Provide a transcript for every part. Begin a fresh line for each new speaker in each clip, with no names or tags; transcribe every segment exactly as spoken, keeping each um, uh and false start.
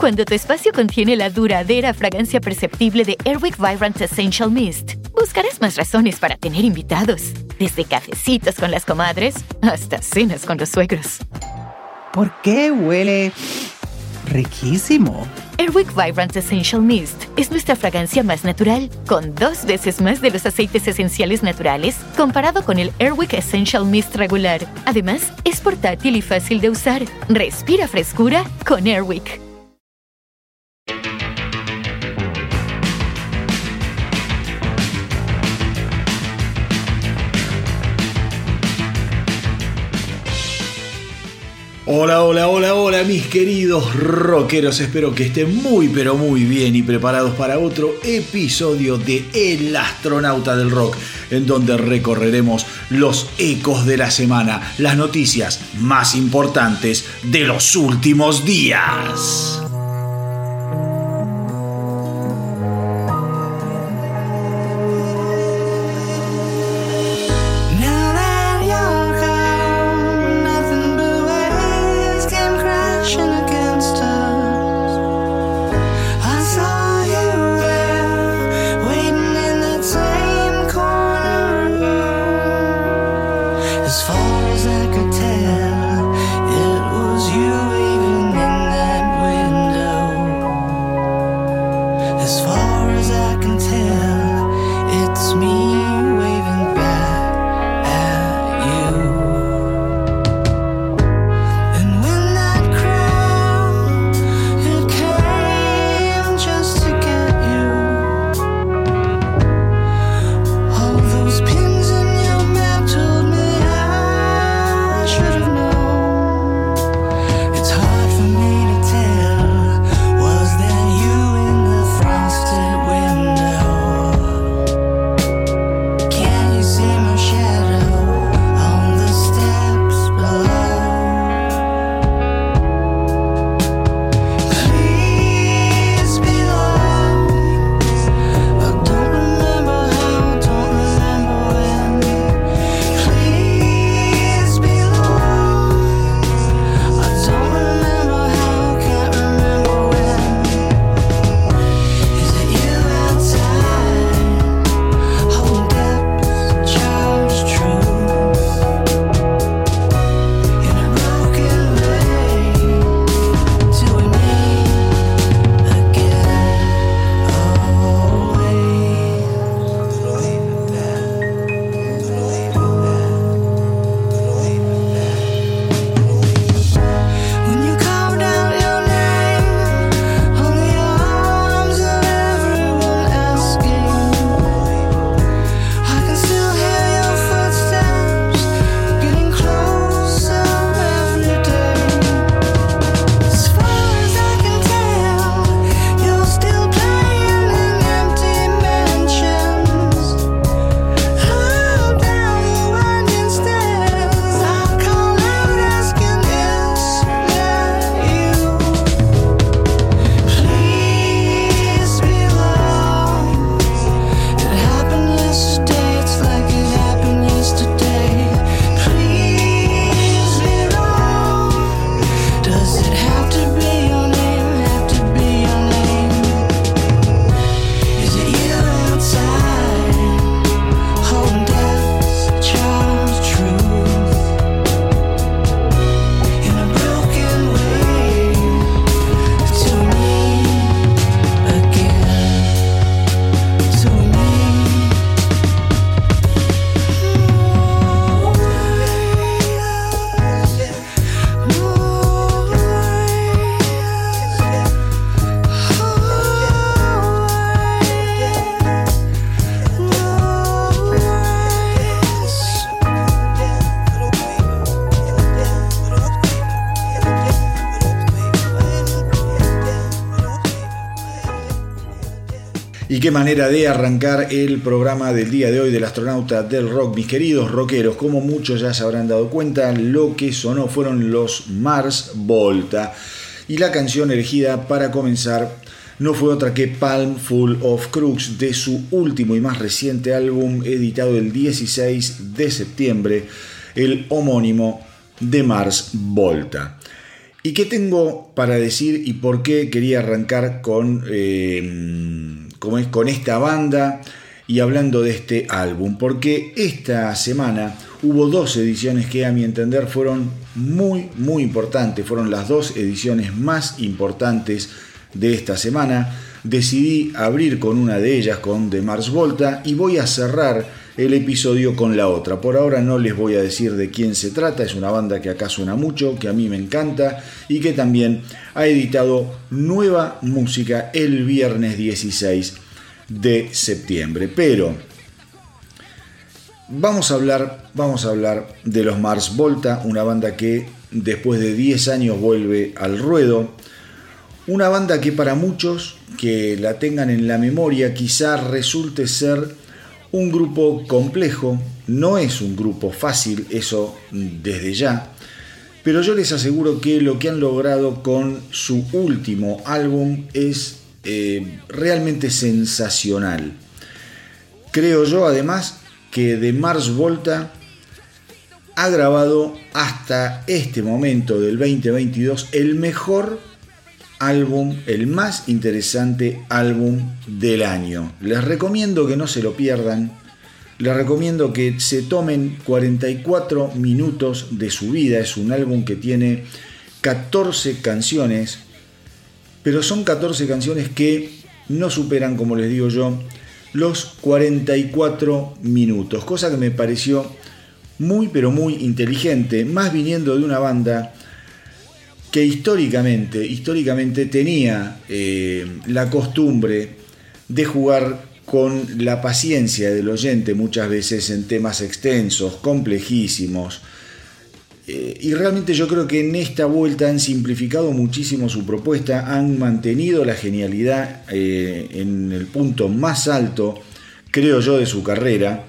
Cuando tu espacio contiene la duradera fragancia perceptible de Airwick Vibrant Essential Mist, buscarás más razones para tener invitados, desde cafecitos con las comadres hasta cenas con los suegros.
¿Por qué huele riquísimo?
Airwick Vibrant Essential Mist es nuestra fragancia más natural, con dos veces más de los aceites esenciales naturales comparado con el Airwick Essential Mist regular. Además, es portátil y fácil de usar. Respira frescura con Airwick.
Hola, hola, hola, hola mis queridos rockeros, espero que estén muy pero muy bien y preparados para otro episodio de El Astronauta del Rock, en donde recorreremos los ecos de la semana, las noticias más importantes de los últimos días. Y qué manera de arrancar el programa del día de hoy del Astronauta del Rock, mis queridos rockeros. Como muchos ya se habrán dado cuenta, lo que sonó fueron los Mars Volta. Y la canción elegida para comenzar no fue otra que Palm Full of Crooks, de su último y más reciente álbum, editado el dieciséis de septiembre, el homónimo de Mars Volta. ¿Y qué tengo para decir y por qué quería arrancar con, eh, con, con esta banda y hablando de este álbum? Porque esta semana hubo dos ediciones que a mi entender fueron muy, muy importantes. Fueron las dos ediciones más importantes de esta semana. Decidí abrir con una de ellas, con The Mars Volta, y voy a cerrar el episodio con la otra. Por ahora no les voy a decir de quién se trata. Es una banda que acá suena mucho, que a mí me encanta y que también ha editado nueva música el viernes dieciséis de septiembre. Pero vamos a hablar, vamos a hablar de los Mars Volta, una banda que después de diez años vuelve al ruedo. Una banda que para muchos que la tengan en la memoria quizá resulte ser un grupo complejo. No es un grupo fácil, eso desde ya, pero yo les aseguro que lo que han logrado con su último álbum es eh, realmente sensacional. Creo yo además que The Mars Volta ha grabado hasta este momento del veinte veintidós el mejor álbum, el más interesante álbum del año. Les recomiendo que no se lo pierdan. Les recomiendo que se tomen cuarenta y cuatro minutos de su vida. Es un álbum que tiene catorce canciones, pero son catorce canciones que no superan, como les digo yo, los cuarenta y cuatro minutos, cosa que me pareció muy pero muy inteligente, más viniendo de una banda que históricamente, históricamente tenía eh, la costumbre de jugar con la paciencia del oyente muchas veces en temas extensos, complejísimos. Eh, y realmente yo creo que en esta vuelta han simplificado muchísimo su propuesta, han mantenido la genialidad eh, en el punto más alto, creo yo, de su carrera.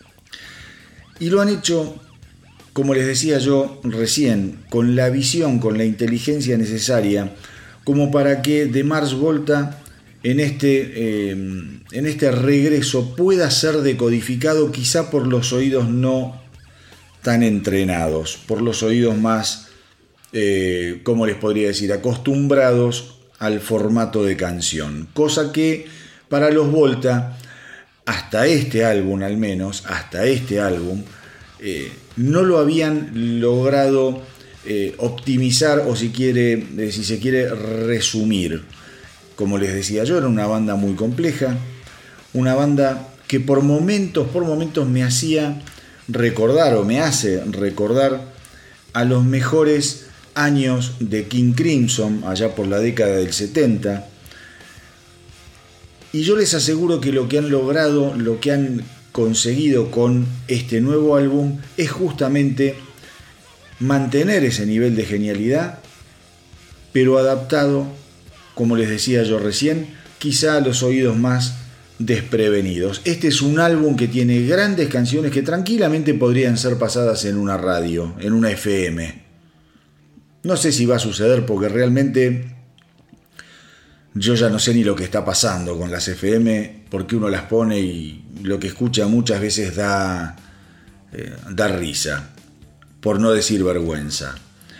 Y lo han hecho, como les decía yo recién, con la visión, con la inteligencia necesaria, como para que The Mars Volta en este, eh, en este regreso pueda ser decodificado quizá por los oídos no tan entrenados, por los oídos más, eh, ¿cómo les podría decir?, acostumbrados al formato de canción. Cosa que para los Volta, hasta este álbum al menos, hasta este álbum, eh, no lo habían logrado eh, optimizar o si, quiere, eh, si se quiere resumir. Como les decía yo, era una banda muy compleja, una banda que por momentos, por momentos me hacía recordar o me hace recordar a los mejores años de King Crimson, allá por la década del setenta. Y yo les aseguro que lo que han logrado, lo que han conseguido con este nuevo álbum es justamente mantener ese nivel de genialidad, pero adaptado, como les decía yo recién, quizá a los oídos más desprevenidos. Este es un álbum que tiene grandes canciones que tranquilamente podrían ser pasadas en una radio, en una F M. No sé si va a suceder porque realmente yo ya no sé ni lo que está pasando con las F M, porque uno las pone y lo que escucha muchas veces da, eh, da risa, por no decir vergüenza.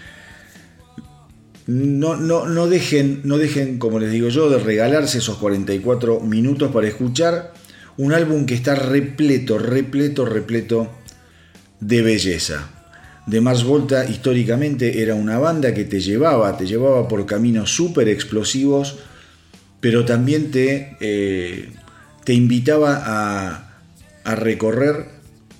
No, no, no, dejen, no dejen, como les digo yo, de regalarse esos cuarenta y cuatro minutos para escuchar un álbum que está repleto, repleto, repleto de belleza. The Mars Volta históricamente era una banda que te llevaba, te llevaba por caminos súper explosivos, pero también te, eh, te invitaba a, a recorrer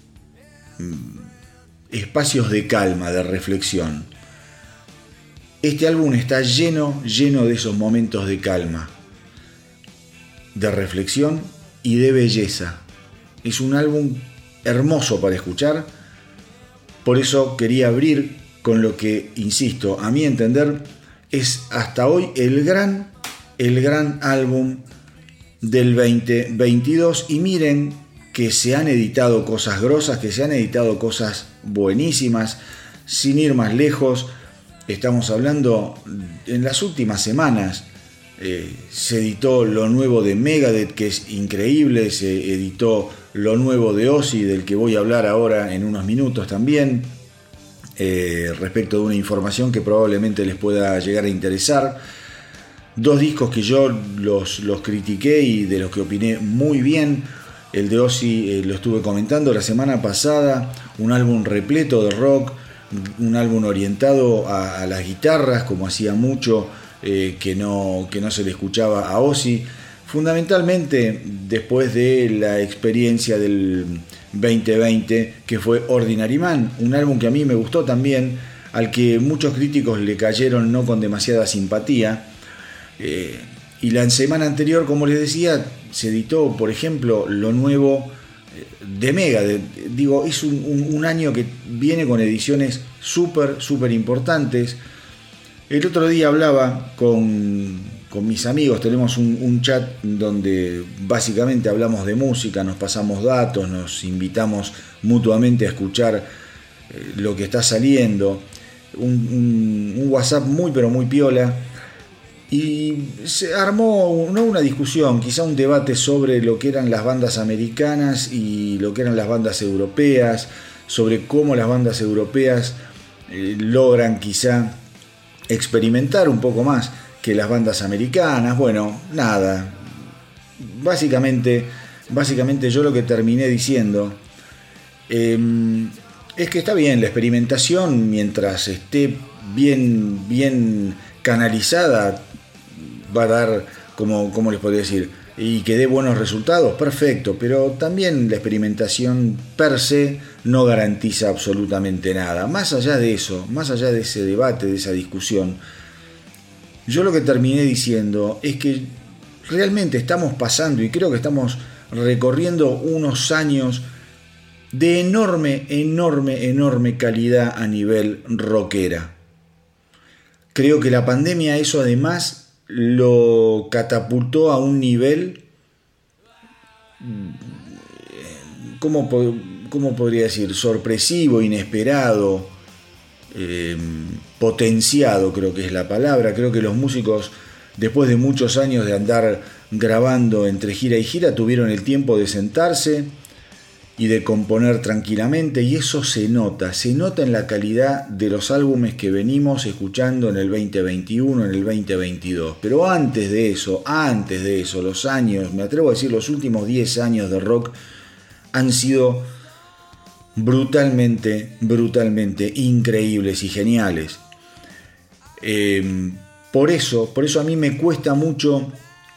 espacios de calma, de reflexión. Este álbum está lleno, lleno de esos momentos de calma, de reflexión y de belleza. Es un álbum hermoso para escuchar, por eso quería abrir con lo que, insisto, a mi entender, es hasta hoy el gran, el gran álbum del veinte veintidós. Y miren que se han editado cosas grosas, que se han editado cosas buenísimas, sin ir más lejos. Estamos hablando, en las últimas semanas eh, se editó lo nuevo de Megadeth, que es increíble, se editó lo nuevo de Ozzy, del que voy a hablar ahora en unos minutos también. eh, respecto de una información que probablemente les pueda llegar a interesar. Dos discos que yo los, los critiqué y de los que opiné muy bien. El de Ozzy eh, lo estuve comentando la semana pasada, un álbum repleto de rock, un álbum orientado a, a las guitarras, como hacía mucho eh, que, no, que no se le escuchaba a Ozzy. Fundamentalmente después de la experiencia del veinte veinte, que fue Ordinary Man, un álbum que a mí me gustó también, al que muchos críticos le cayeron no con demasiada simpatía. Eh, y la semana anterior, como les decía, se editó, por ejemplo, lo nuevo de Megadeth. Digo, es un, un, un año que viene con ediciones súper, súper importantes. El otro día hablaba con, con mis amigos, tenemos un, un chat donde básicamente hablamos de música, nos pasamos datos, nos invitamos mutuamente a escuchar eh, lo que está saliendo. Un, un, un WhatsApp muy, pero muy piola. Y se armó no una discusión, quizá un debate sobre lo que eran las bandas americanas y lo que eran las bandas europeas, sobre cómo las bandas europeas eh, logran quizá experimentar un poco más que las bandas americanas. Bueno, nada, básicamente, básicamente yo lo que terminé diciendo eh, es que está bien la experimentación mientras esté bien, bien canalizada, va a dar, como, como les podría decir, y que dé buenos resultados, perfecto, pero también la experimentación per se no garantiza absolutamente nada. Más allá de eso, más allá de ese debate, de esa discusión, yo lo que terminé diciendo es que realmente estamos pasando, y creo que estamos recorriendo unos años de enorme, enorme, enorme calidad a nivel rockera. Creo que la pandemia eso además lo catapultó a un nivel, ¿cómo, cómo podría decir? Sorpresivo, inesperado, eh, potenciado, creo que es la palabra. Creo que los músicos, después de muchos años de andar grabando entre gira y gira, tuvieron el tiempo de sentarse y de componer tranquilamente, y eso se nota, se nota en la calidad de los álbumes que venimos escuchando en el veinte veintiuno, en el veinte veintidós. Pero antes de eso, antes de eso, los años, me atrevo a decir los últimos diez años de rock han sido brutalmente, brutalmente increíbles y geniales. Eh, por eso, por eso a mí me cuesta mucho.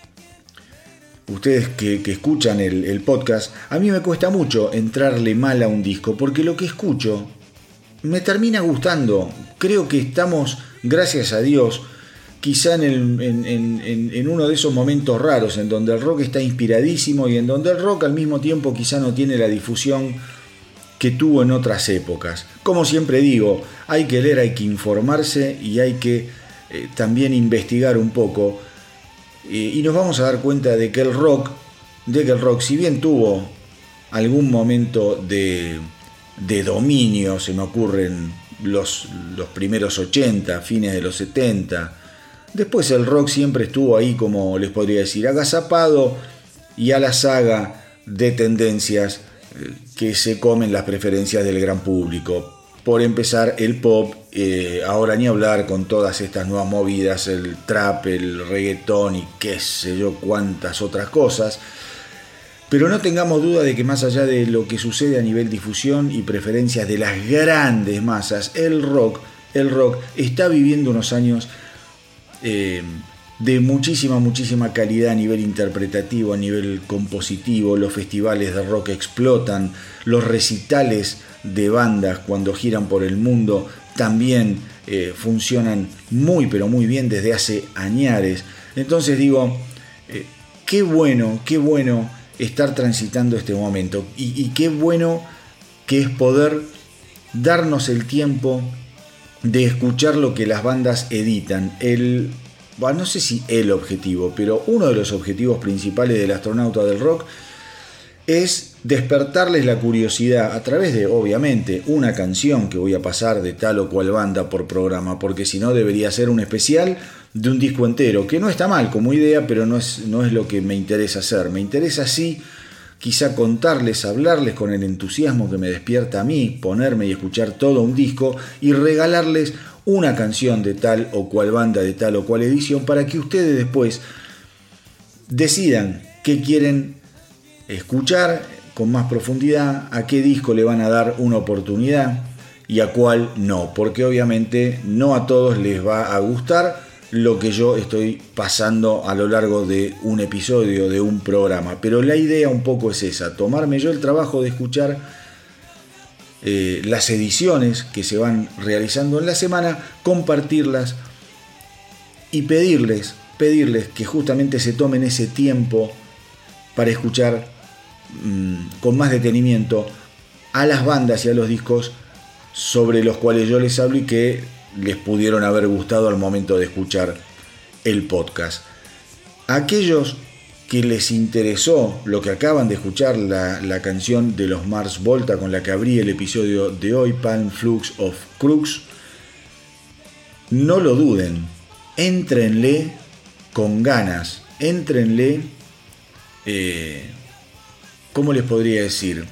Ustedes que, que escuchan el, el podcast, a mí me cuesta mucho entrarle mal a un disco, porque lo que escucho me termina gustando. Creo que estamos, gracias a Dios, quizá en, el, en, en, en uno de esos momentos raros en donde el rock está inspiradísimo y en donde el rock al mismo tiempo quizá no tiene la difusión que tuvo en otras épocas. Como siempre digo, hay que leer, hay que informarse y hay que eh, también investigar un poco. Y nos vamos a dar cuenta de que el rock, de que el rock, si bien tuvo algún momento de, de dominio, se me ocurren los, los primeros ochenta, fines de los setenta, después el rock siempre estuvo ahí, como les podría decir, agazapado y a la saga de tendencias que se comen las preferencias del gran público. Por empezar, el pop, eh, ahora ni hablar con todas estas nuevas movidas, el trap, el reggaetón y qué sé yo cuántas otras cosas. Pero no tengamos duda de que más allá de lo que sucede a nivel difusión y preferencias de las grandes masas, el rock, el rock está viviendo unos años eh, de muchísima, muchísima calidad a nivel interpretativo, a nivel compositivo. Los festivales de rock explotan, los recitales de bandas cuando giran por el mundo también eh, funcionan muy pero muy bien desde hace añares. Entonces digo, eh, qué bueno, qué bueno estar transitando este momento y, y qué bueno que es poder darnos el tiempo de escuchar lo que las bandas editan. El, bueno, no sé si el objetivo, pero uno de los objetivos principales del Astronauta del Rock es despertarles la curiosidad a través de, obviamente, una canción que voy a pasar de tal o cual banda por programa, porque si no debería ser un especial de un disco entero, que no está mal como idea, pero no es, no es lo que me interesa hacer. Me interesa sí quizá contarles, hablarles con el entusiasmo que me despierta a mí, ponerme y escuchar todo un disco y regalarles una canción de tal o cual banda, de tal o cual edición, para que ustedes después decidan qué quieren escuchar con más profundidad, a qué disco le van a dar una oportunidad y a cuál no, porque obviamente no a todos les va a gustar lo que yo estoy pasando a lo largo de un episodio, de un programa, pero la idea un poco es esa, tomarme yo el trabajo de escuchar eh, las ediciones que se van realizando en la semana, compartirlas y pedirles, pedirles que justamente se tomen ese tiempo para escuchar mmm, con más detenimiento a las bandas y a los discos sobre los cuales yo les hablo y que les pudieron haber gustado al momento de escuchar el podcast. Aquellos que les interesó lo que acaban de escuchar, la, la canción de los Mars Volta con la que abrí el episodio de hoy, Pan Flux of Crux, no lo duden, éntrenle con ganas, éntrenle, eh, ¿cómo les podría decir?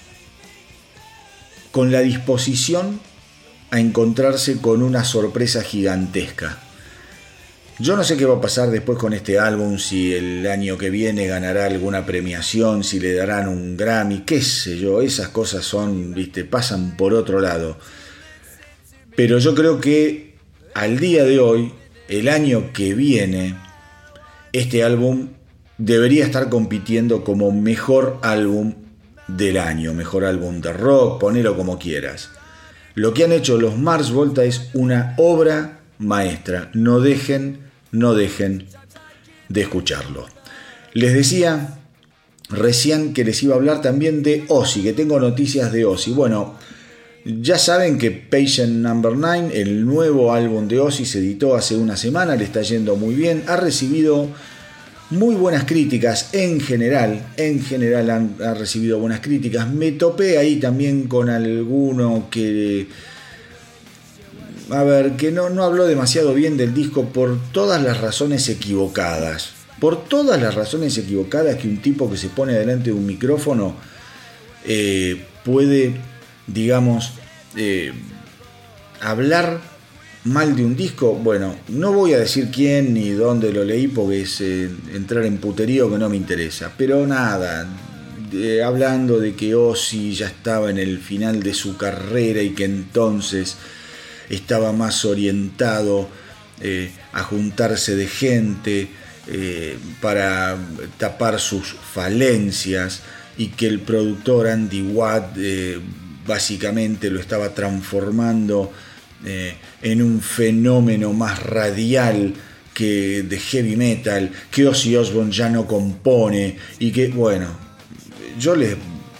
Con la disposición a encontrarse con una sorpresa gigantesca. Yo no sé qué va a pasar después con este álbum, si el año que viene ganará alguna premiación, si le darán un Grammy, qué sé yo, esas cosas son, viste, pasan por otro lado. Pero yo creo que al día de hoy, el año que viene, este álbum debería estar compitiendo como mejor álbum del año, mejor álbum de rock, ponelo como quieras. Lo que han hecho los Mars Volta es una obra maestra. No dejen, no dejen de escucharlo. Les decía recién que les iba a hablar también de Ozzy, que tengo noticias de Ozzy. Bueno, ya saben que Patient Number nueve, el nuevo álbum de Ozzy, se editó hace una semana, le está yendo muy bien, ha recibido muy buenas críticas en general, en general han, ha recibido buenas críticas. Me topé ahí también con alguno que, a ver, que no, no habló demasiado bien del disco por todas las razones equivocadas. Por todas las razones equivocadas que un tipo que se pone delante de un micrófono eh, puede, digamos, eh, hablar mal de un disco. Bueno, no voy a decir quién ni dónde lo leí porque es eh, entrar en puterío que no me interesa, pero nada, eh, hablando de que Ozzy ya estaba en el final de su carrera y que entonces estaba más orientado eh, a juntarse de gente eh, para tapar sus falencias, y que el productor Andy Watt eh, básicamente lo estaba transformando Eh, en un fenómeno más radial que de heavy metal, que Ozzy Osbourne ya no compone, y que, bueno, yo les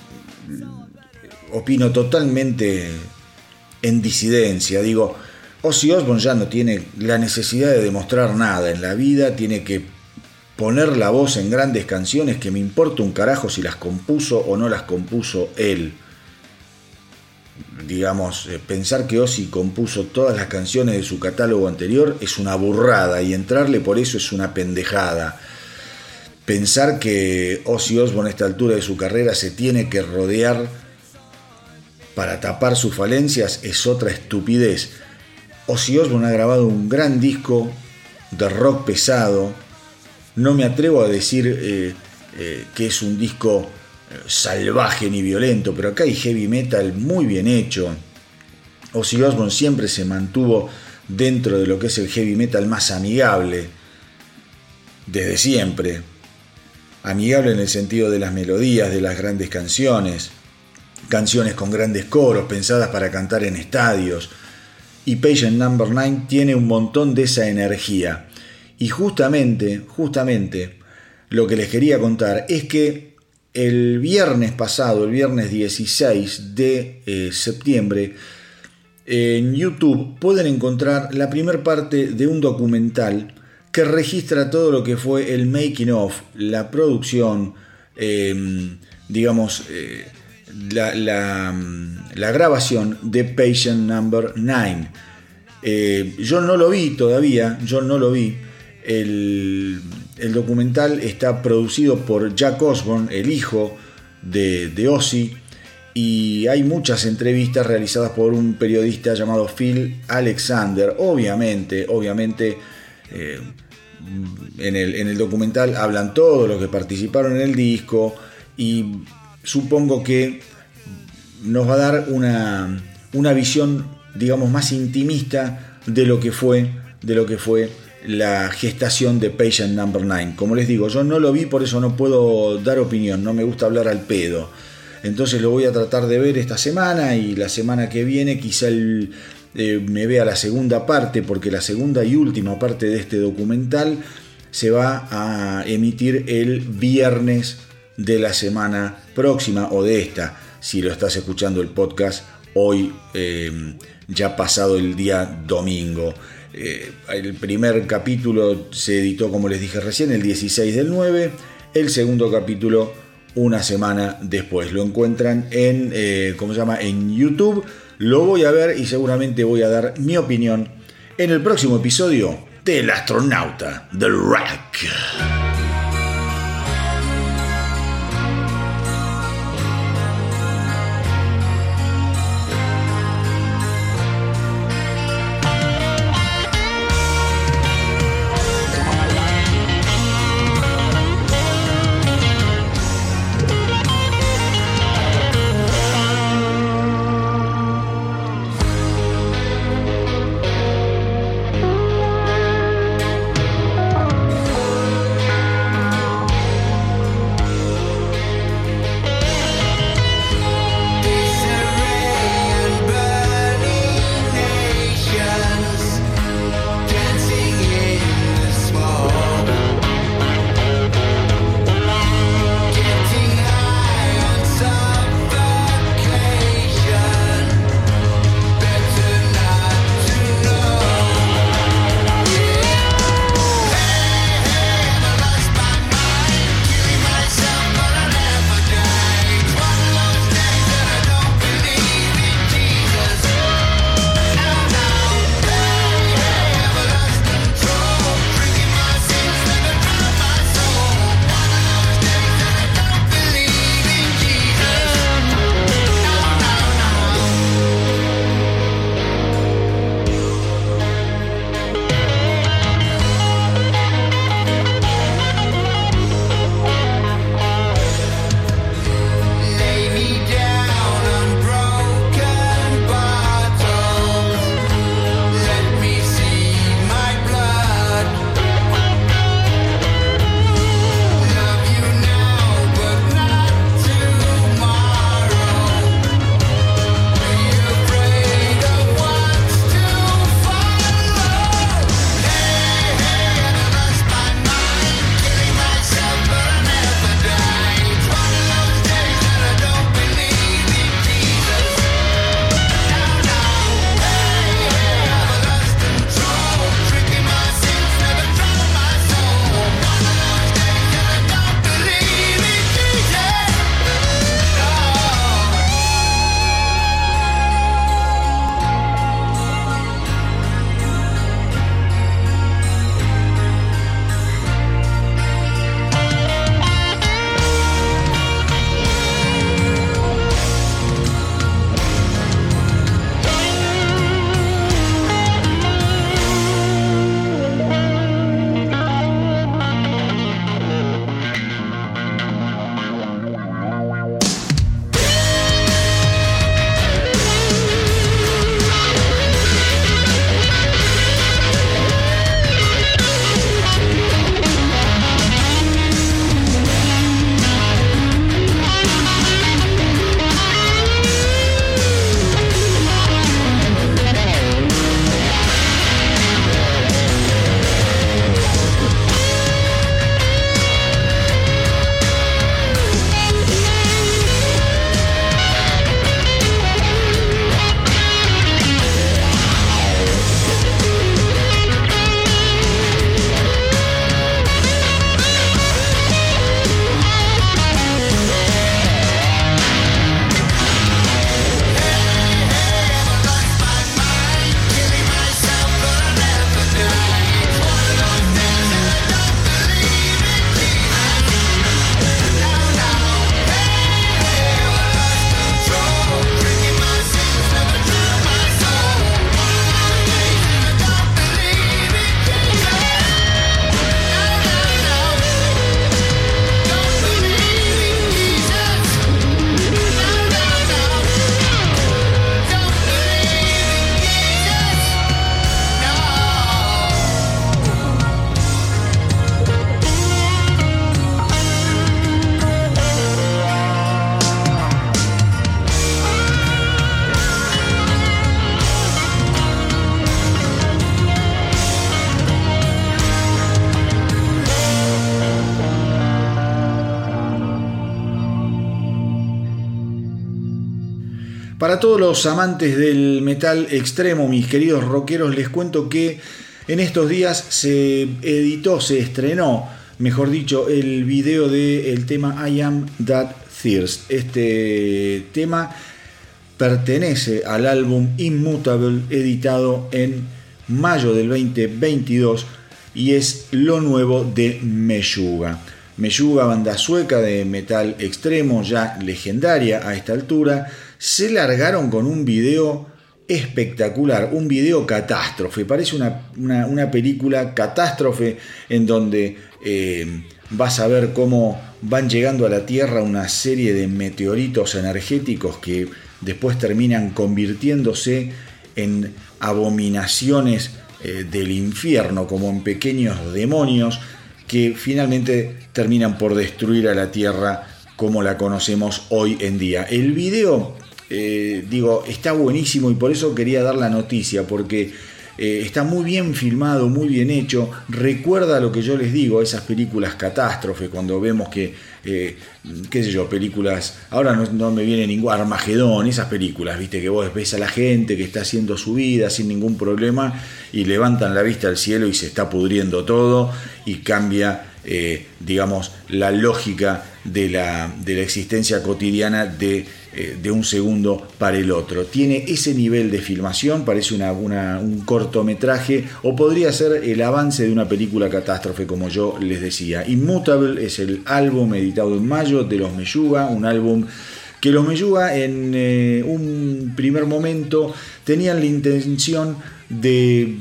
opino totalmente en disidencia. Digo, Ozzy Osbourne ya no tiene la necesidad de demostrar nada en la vida, tiene que poner la voz en grandes canciones, que me importa un carajo si las compuso o no las compuso él. Digamos, eh, pensar que Ozzy compuso todas las canciones de su catálogo anterior es una burrada, y entrarle por eso es una pendejada. Pensar que Ozzy Osbourne a esta altura de su carrera se tiene que rodear para tapar sus falencias es otra estupidez. Ozzy Osbourne ha grabado un gran disco de rock pesado. No me atrevo a decir eh, eh, que es un disco salvaje ni violento, pero acá hay heavy metal muy bien hecho. Ozzy Osbourne siempre se mantuvo dentro de lo que es el heavy metal más amigable, desde siempre. Amigable en el sentido de las melodías, de las grandes canciones, canciones con grandes coros pensadas para cantar en estadios. Y Patient Number nueve tiene un montón de esa energía. Y justamente, justamente, lo que les quería contar es que el viernes pasado, el viernes dieciséis de eh, septiembre, en YouTube pueden encontrar la primera parte de un documental que registra todo lo que fue el making of, la producción, eh, digamos, eh, la, la, la grabación de Patient Number nueve. Eh, yo no lo vi todavía, yo no lo vi. El, el documental está producido por Jack Osbourne, el hijo de, de Ozzy, y hay muchas entrevistas realizadas por un periodista llamado Phil Alexander. Obviamente, obviamente eh, en, el, en el documental hablan todos los que participaron en el disco, y supongo que nos va a dar una, una visión, digamos, más intimista de lo que fue, de lo que fue la gestación de Patient Number nueve. Como les digo, yo no lo vi, por eso no puedo dar opinión, no me gusta hablar al pedo. Entonces lo voy a tratar de ver esta semana, y la semana que viene quizá el, eh, me vea la segunda parte, porque la segunda y última parte de este documental se va a emitir el viernes de la semana próxima, o de esta, si lo estás escuchando el podcast hoy, eh, ya pasado el día domingo. Eh, el primer capítulo se editó, como les dije recién, el dieciséis del nueve, el segundo capítulo una semana después. Lo encuentran en, eh, ¿cómo se llama?, en YouTube. Lo voy a ver y seguramente voy a dar mi opinión en el próximo episodio del Astronauta del Rock. Para todos los amantes del metal extremo, mis queridos rockeros, les cuento que en estos días se editó, se estrenó, mejor dicho, el video del tema I Am That Thirst. Este tema pertenece al álbum Immutable, editado en mayo del veinte veintidós, y es lo nuevo de Meshuggah. Meshuggah, banda sueca de metal extremo, ya legendaria a esta altura, se largaron con un video espectacular, un video catástrofe. Parece una, una, una película catástrofe en donde eh, vas a ver cómo van llegando a la Tierra una serie de meteoritos energéticos que después terminan convirtiéndose en abominaciones eh, del infierno, como en pequeños demonios que finalmente terminan por destruir a la Tierra como la conocemos hoy en día. El video, eh, digo, está buenísimo y por eso quería dar la noticia, porque eh, está muy bien filmado, muy bien hecho. Recuerda lo que yo les digo, esas películas catástrofe, cuando vemos que, eh, qué sé yo, películas, ahora no, no me viene ningún Armagedón, esas películas, viste, que vos ves a la gente que está haciendo su vida sin ningún problema y levantan la vista al cielo y se está pudriendo todo y cambia, eh, digamos, la lógica de la, de la existencia cotidiana de, eh, de un segundo para el otro. Tiene ese nivel de filmación, parece una, una, un cortometraje, o podría ser el avance de una película catástrofe, como yo les decía. Immutable es el álbum editado en mayo de los Meshuggah, un álbum que los Meshuggah en eh, un primer momento tenían la intención de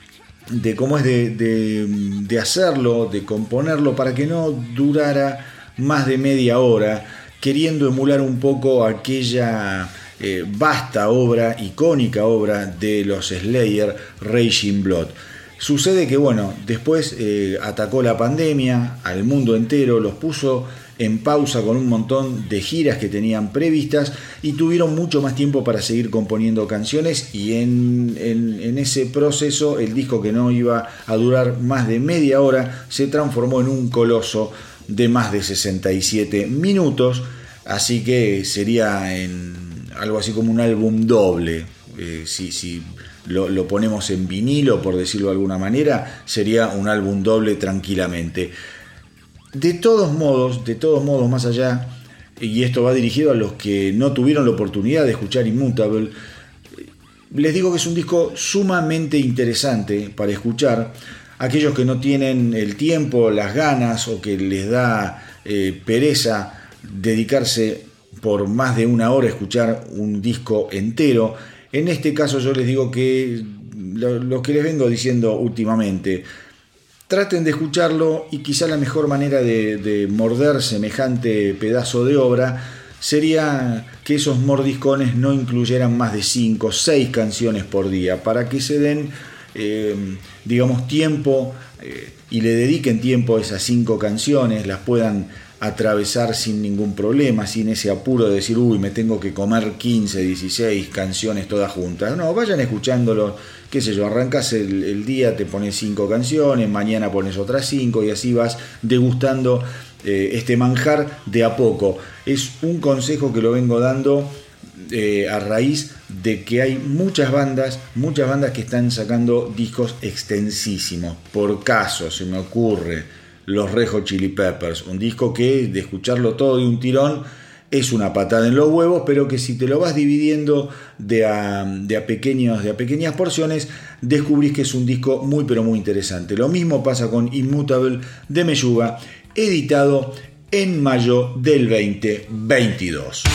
de cómo es de, de, de hacerlo, de componerlo para que no durara más de media hora, queriendo emular un poco aquella eh, vasta obra, icónica obra de los Slayer, Raging Blood. Sucede que, bueno, después eh, atacó la pandemia al mundo entero, los puso en pausa con un montón de giras que tenían previstas y tuvieron mucho más tiempo para seguir componiendo canciones, y en, en, en ese proceso el disco, que no iba a durar más de media hora, se transformó en un coloso de más de sesenta y siete minutos, así que sería en algo así como un álbum doble. Eh, si, si lo, lo ponemos en vinilo, por decirlo de alguna manera, sería un álbum doble tranquilamente. De todos modos, de todos modos, más allá, y esto va dirigido a los que no tuvieron la oportunidad de escuchar Immutable, les digo que es un disco sumamente interesante para escuchar. Aquellos que no tienen el tiempo, las ganas, o que les da eh, pereza dedicarse por más de una hora a escuchar un disco entero, en este caso yo les digo que lo, lo que les vengo diciendo últimamente, traten de escucharlo, y quizá la mejor manera de, de morder semejante pedazo de obra sería que esos mordiscones no incluyeran más de cinco o seis canciones por día, para que se den, eh, digamos, tiempo eh, y le dediquen tiempo a esas cinco canciones, las puedan atravesar sin ningún problema, sin ese apuro de decir, uy, me tengo que comer quince, dieciséis canciones todas juntas. No, vayan escuchándolo, qué sé yo, arrancas el, el día, te pones cinco canciones, mañana pones otras cinco, y así vas degustando eh, este manjar de a poco. Es un consejo que lo vengo dando eh, a raíz de que hay muchas bandas, muchas bandas que están sacando discos extensísimos. Por caso, se me ocurre los Red Hot Chili Peppers, un disco que de escucharlo todo de un tirón es una patada en los huevos, pero que si te lo vas dividiendo de a, de a, pequeños, de a pequeñas porciones, descubrís que es un disco muy pero muy interesante. Lo mismo pasa con Immutable de Meshuggah, editado en mayo del veinte veintidós.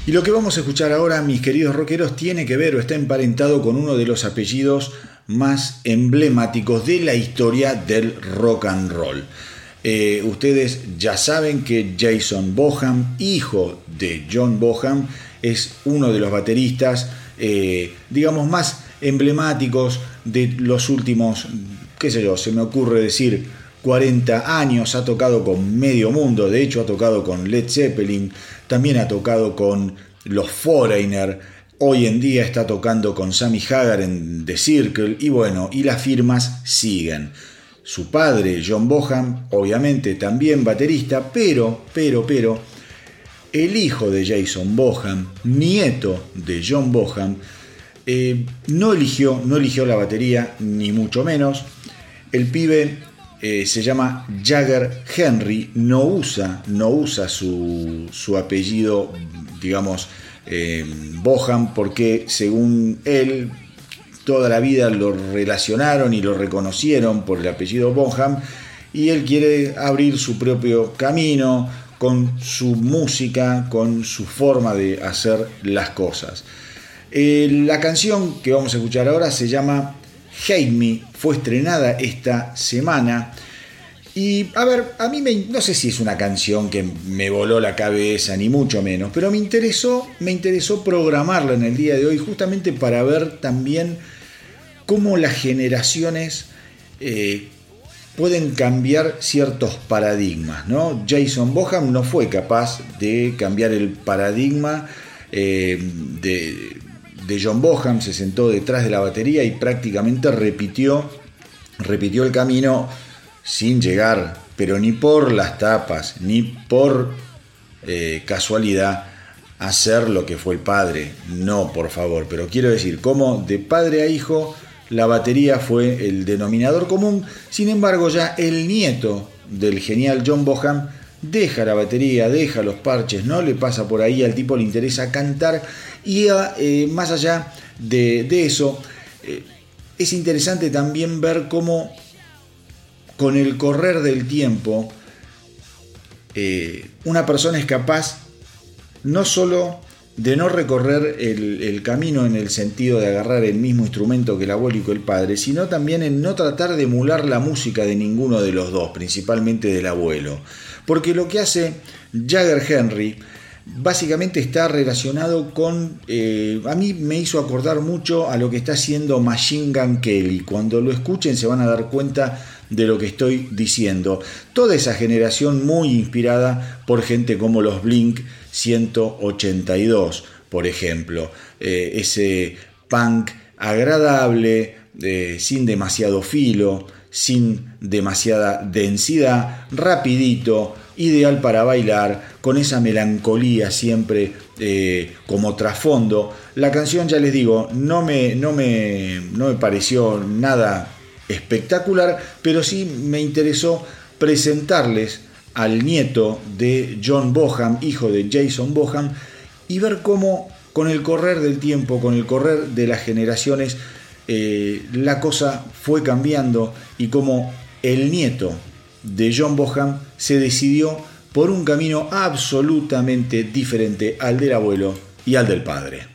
Y lo que vamos a escuchar ahora, mis queridos rockeros, tiene que ver o está emparentado con uno de los apellidos más emblemáticos de la historia del rock and roll. Eh, ustedes ya saben que Jason Bonham, hijo de John Bonham, es uno de los bateristas, eh, digamos, más emblemáticos de los últimos, qué sé yo, se me ocurre decir cuarenta años. Ha tocado con medio mundo, de hecho ha tocado con Led Zeppelin, también ha tocado con los Foreigner, hoy en día está tocando con Sammy Hagar en The Circle, y bueno, y las firmas siguen. Su padre, John Bonham, obviamente también baterista, pero, pero, pero, el hijo de Jason Bonham, nieto de John Bonham, eh, no eligió, no eligió la batería, ni mucho menos. El pibe eh, se llama Jagger Henry, no usa, no usa su, su apellido, digamos, eh, Bonham, porque según él, toda la vida lo relacionaron y lo reconocieron por el apellido Bonham, y él quiere abrir su propio camino con su música, con su forma de hacer las cosas. Eh, la canción que vamos a escuchar ahora se llama Hate Me, fue estrenada esta semana. Y a ver, a mí me, no sé si es una canción que me voló la cabeza, ni mucho menos, pero me interesó, me interesó programarla en el día de hoy justamente para ver también cómo las generaciones eh, pueden cambiar ciertos paradigmas, ¿no? Jason Bonham no fue capaz de cambiar el paradigma eh, de, de John Bonham, se sentó detrás de la batería y prácticamente repitió, repitió el camino sin llegar, pero ni por las tapas, ni por eh, casualidad, a ser lo que fue el padre. No, por favor, pero quiero decir, como de padre a hijo, la batería fue el denominador común. Sin embargo, ya el nieto del genial John Bonham deja la batería, deja los parches, no le pasa por ahí, al tipo le interesa cantar. Y eh, más allá de, de eso, eh, es interesante también ver cómo con el correr del tiempo eh, una persona es capaz no solo de no recorrer el, el camino en el sentido de agarrar el mismo instrumento que el abuelo y que el padre, sino también en no tratar de emular la música de ninguno de los dos, principalmente del abuelo. Porque lo que hace Jagger Henry básicamente está relacionado con, eh, a mí me hizo acordar mucho a lo que está haciendo Machine Gun Kelly. Cuando lo escuchen se van a dar cuenta de lo que estoy diciendo. Toda esa generación muy inspirada por gente como los Blink ciento ochenta y dos, por ejemplo. Eh, ese punk agradable, eh, sin demasiado filo, sin demasiada densidad, rapidito, ideal para bailar, con esa melancolía siempre eh, como trasfondo. La canción, ya les digo, no me, no me, no me pareció nada espectacular, pero sí me interesó presentarles al nieto de John Bonham, hijo de Jason Bonham, y ver cómo con el correr del tiempo, con el correr de las generaciones, eh, la cosa fue cambiando y cómo el nieto de John Bonham se decidió por un camino absolutamente diferente al del abuelo y al del padre.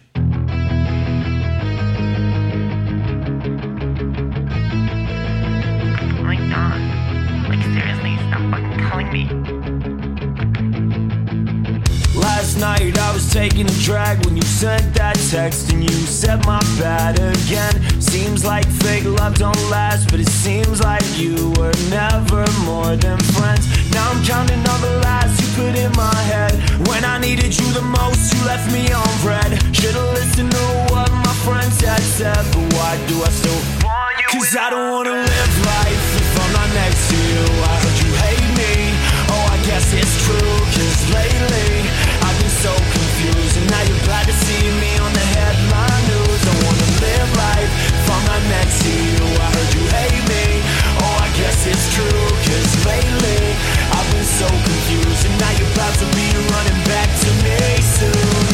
Last night I was taking a drag when you sent that text and you said my bad again. Seems like fake love don't last, but it seems like you were never more than friends. Now I'm counting all the lies you put in my head. When I needed you the most, you left me on red. Should've listened to what my friends had said, but why do I still want you? Cause I don't wanna live life if I'm not next to you. I heard you hate me, oh I guess it's true. Cause lately I've been so confused, and now you're glad to see me on the headline news. Don't wanna live life if I'm not next to you. I heard you hate me, oh I guess it's true. Cause lately I've been so confused, and now you're about to be running back to me soon.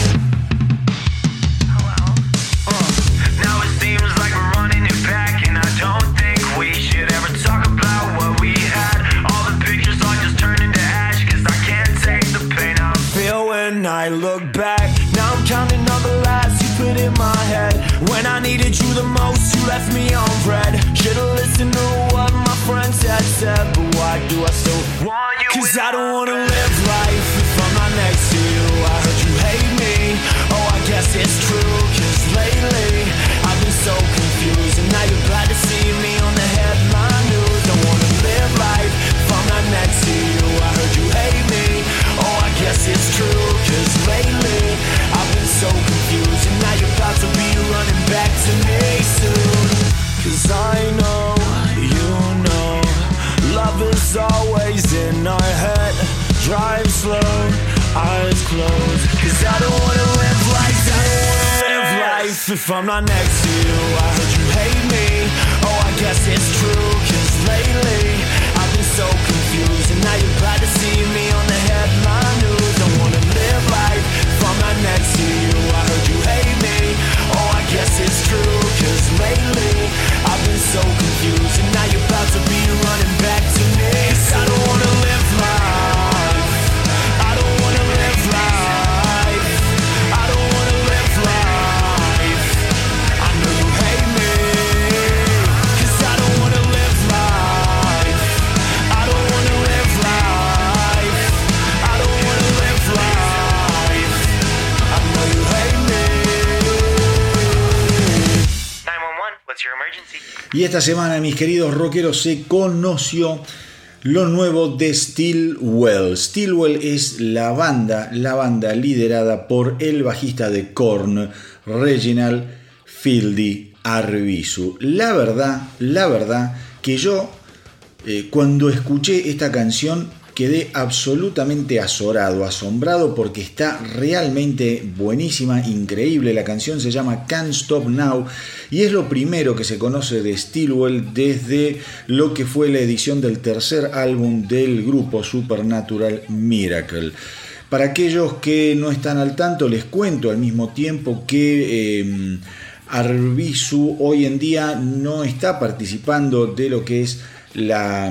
Hello? Uh. Now it seems like we're running it back, and I don't think if I'm not next to you. I heard you hate me, oh I guess it's true. Cause lately I've been so confused, and now you're glad to see me on the headline news. Don't wanna live life if I'm not next to you. I heard you hate me, oh I guess it's true. Cause lately I've been so confused, and now you're about to be running back to me. Cause I don't wanna live life, I don't wanna live life, I don't wanna live life. I know you hate me, cause I don't wanna live life, I don't wanna live life, I don't wanna live life. I know you hate me.
nine one one, what's your emergency?
Y esta semana, mis queridos rockeros, se conoció lo nuevo de Stillwell. Stillwell es la banda, la banda liderada por el bajista de Korn, Reginald Fieldy Arvizu. La verdad, la verdad que yo eh, cuando escuché esta canción quedé absolutamente azorado, asombrado, porque está realmente buenísima, increíble. La canción se llama Can't Stop Now y es lo primero que se conoce de Stillwell desde lo que fue la edición del tercer álbum del grupo, Supernatural Miracle. Para aquellos que no están al tanto, les cuento al mismo tiempo que eh, Arvizu hoy en día no está participando de lo que es la...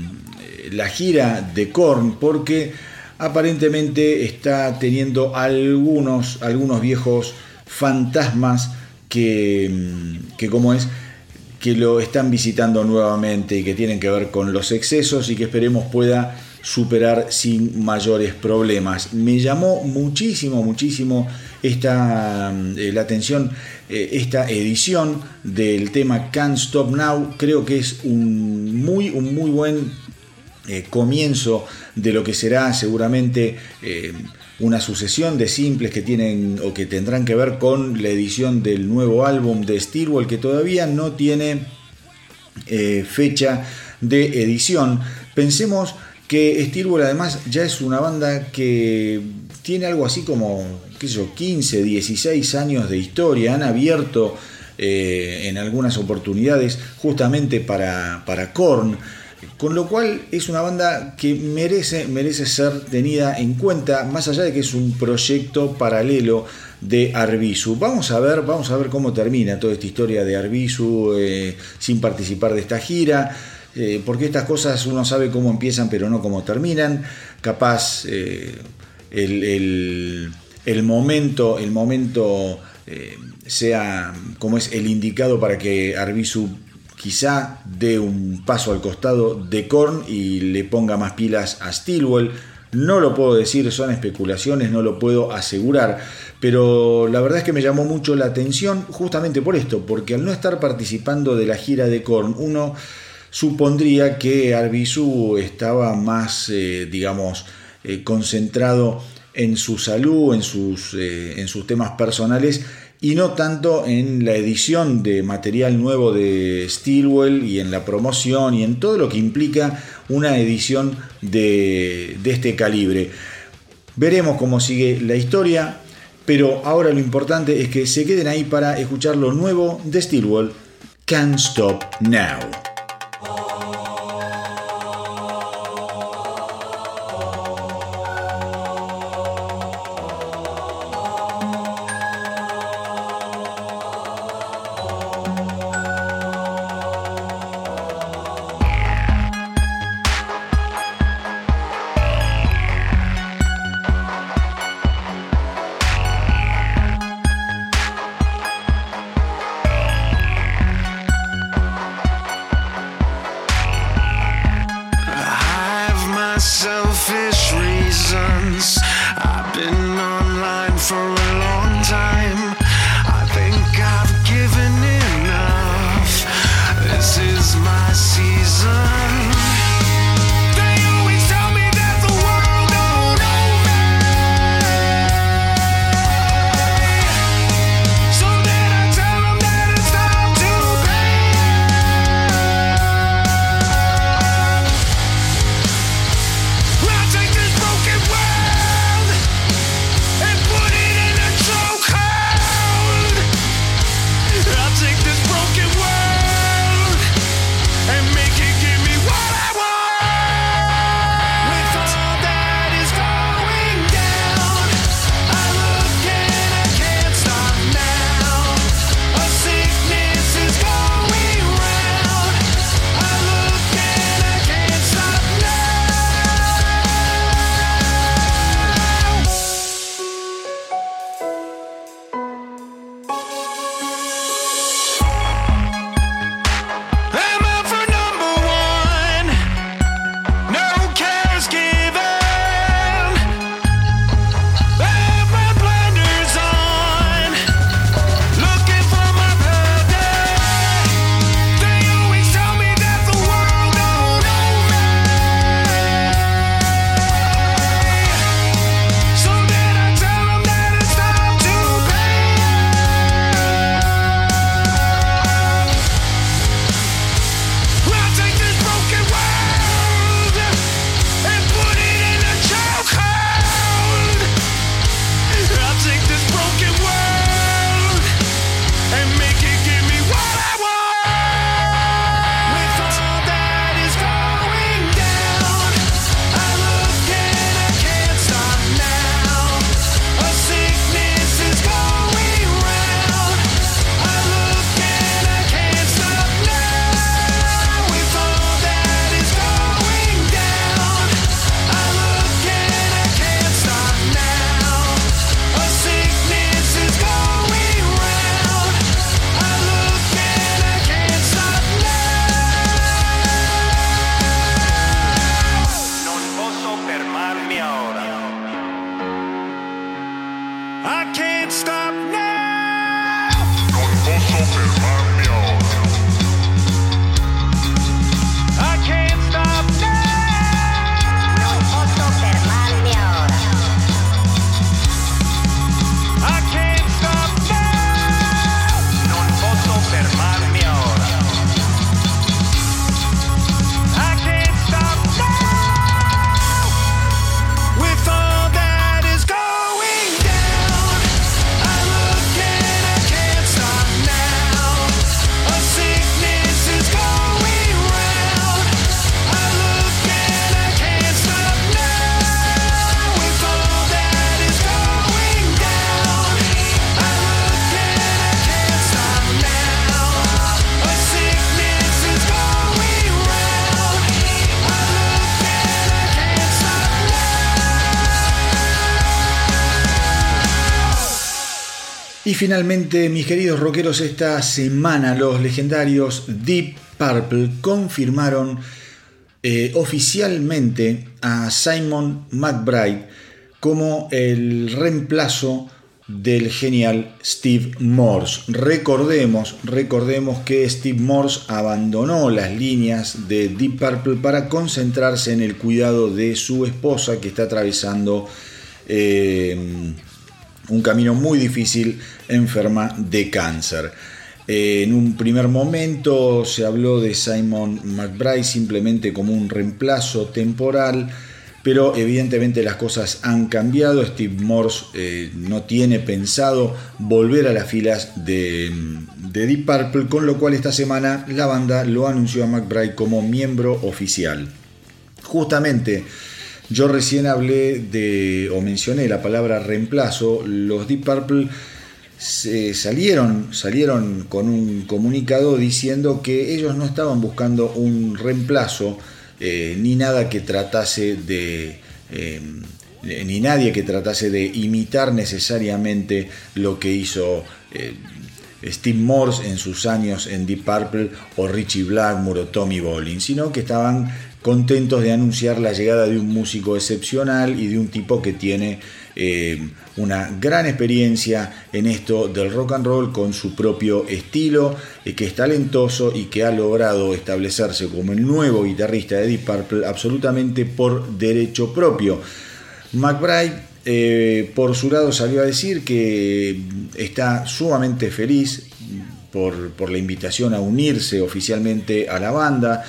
la gira de Korn, porque aparentemente está teniendo algunos, algunos viejos fantasmas que, que como es, que lo están visitando nuevamente y que tienen que ver con los excesos y que esperemos pueda superar sin mayores problemas. Me llamó muchísimo, muchísimo esta, eh, la atención eh, esta edición del tema Can't Stop Now. Creo que es un muy, un muy buen Eh, comienzo de lo que será seguramente eh, una sucesión de simples que tienen o que tendrán que ver con la edición del nuevo álbum de Stillwell, que todavía no tiene eh, fecha de edición. Pensemos que Stillwell además ya es una banda que tiene algo así como, qué sé yo, quince, dieciséis años de historia. Han abierto eh, en algunas oportunidades justamente para, para Korn. Con lo cual es una banda que merece, merece ser tenida en cuenta, más allá de que es un proyecto paralelo de Arvizu. Vamos a ver, vamos a ver cómo termina toda esta historia de Arvizu eh, sin participar de esta gira, eh, porque estas cosas uno sabe cómo empiezan pero no cómo terminan. Capaz eh, el, el, el momento, el momento eh, sea como es el indicado para que Arvizu quizá dé un paso al costado de Korn y le ponga más pilas a Stillwell. No lo puedo decir, son especulaciones, no lo puedo asegurar, pero la verdad es que me llamó mucho la atención justamente por esto, porque al no estar participando de la gira de Korn, uno supondría que Arvizu estaba más, eh, digamos, eh, concentrado en su salud, en sus, eh, en sus temas personales, y no tanto en la edición de material nuevo de Stillwell y en la promoción y en todo lo que implica una edición de, de este calibre. Veremos cómo sigue la historia, pero ahora lo importante es que se queden ahí para escuchar lo nuevo de Stillwell, Can't Stop Now.
Selfish reasons. I've been online for a long time. I think I've given enough. This is my season. They always tell me that the world don't know me, so then I tell them that it's time to pay. I take this broken world and put it in a chokehold.
Y finalmente, mis queridos rockeros, esta semana los legendarios Deep Purple confirmaron eh, oficialmente a Simon McBride como el reemplazo del genial Steve Morse. Recordemos, recordemos que Steve Morse abandonó las líneas de Deep Purple para concentrarse en el cuidado de su esposa, que está atravesando eh, un camino muy difícil, enferma de cáncer. Eh, en un primer momento se habló de Simon McBride simplemente como un reemplazo temporal, pero evidentemente las cosas han cambiado. Steve Morse eh, no tiene pensado volver a las filas de, de Deep Purple, con lo cual esta semana la banda lo anunció a McBride como miembro oficial. Justamente, yo recién hablé de, o mencioné la palabra reemplazo. Los Deep Purple se salieron, salieron con un comunicado diciendo que ellos no estaban buscando un reemplazo, eh, ni nada que tratase de, eh, ni nadie que tratase de imitar necesariamente lo que hizo eh, Steve Morse en sus años en Deep Purple, o Richie Blackmore o Tommy Bolin, sino que estaban contentos de anunciar la llegada de un músico excepcional y de un tipo que tiene eh, una gran experiencia en esto del rock and roll, con su propio estilo, eh, que es talentoso y que ha logrado establecerse como el nuevo guitarrista de Deep Purple absolutamente por derecho propio. McBride, eh, por su lado, salió a decir que está sumamente feliz por, por la invitación a unirse oficialmente a la banda.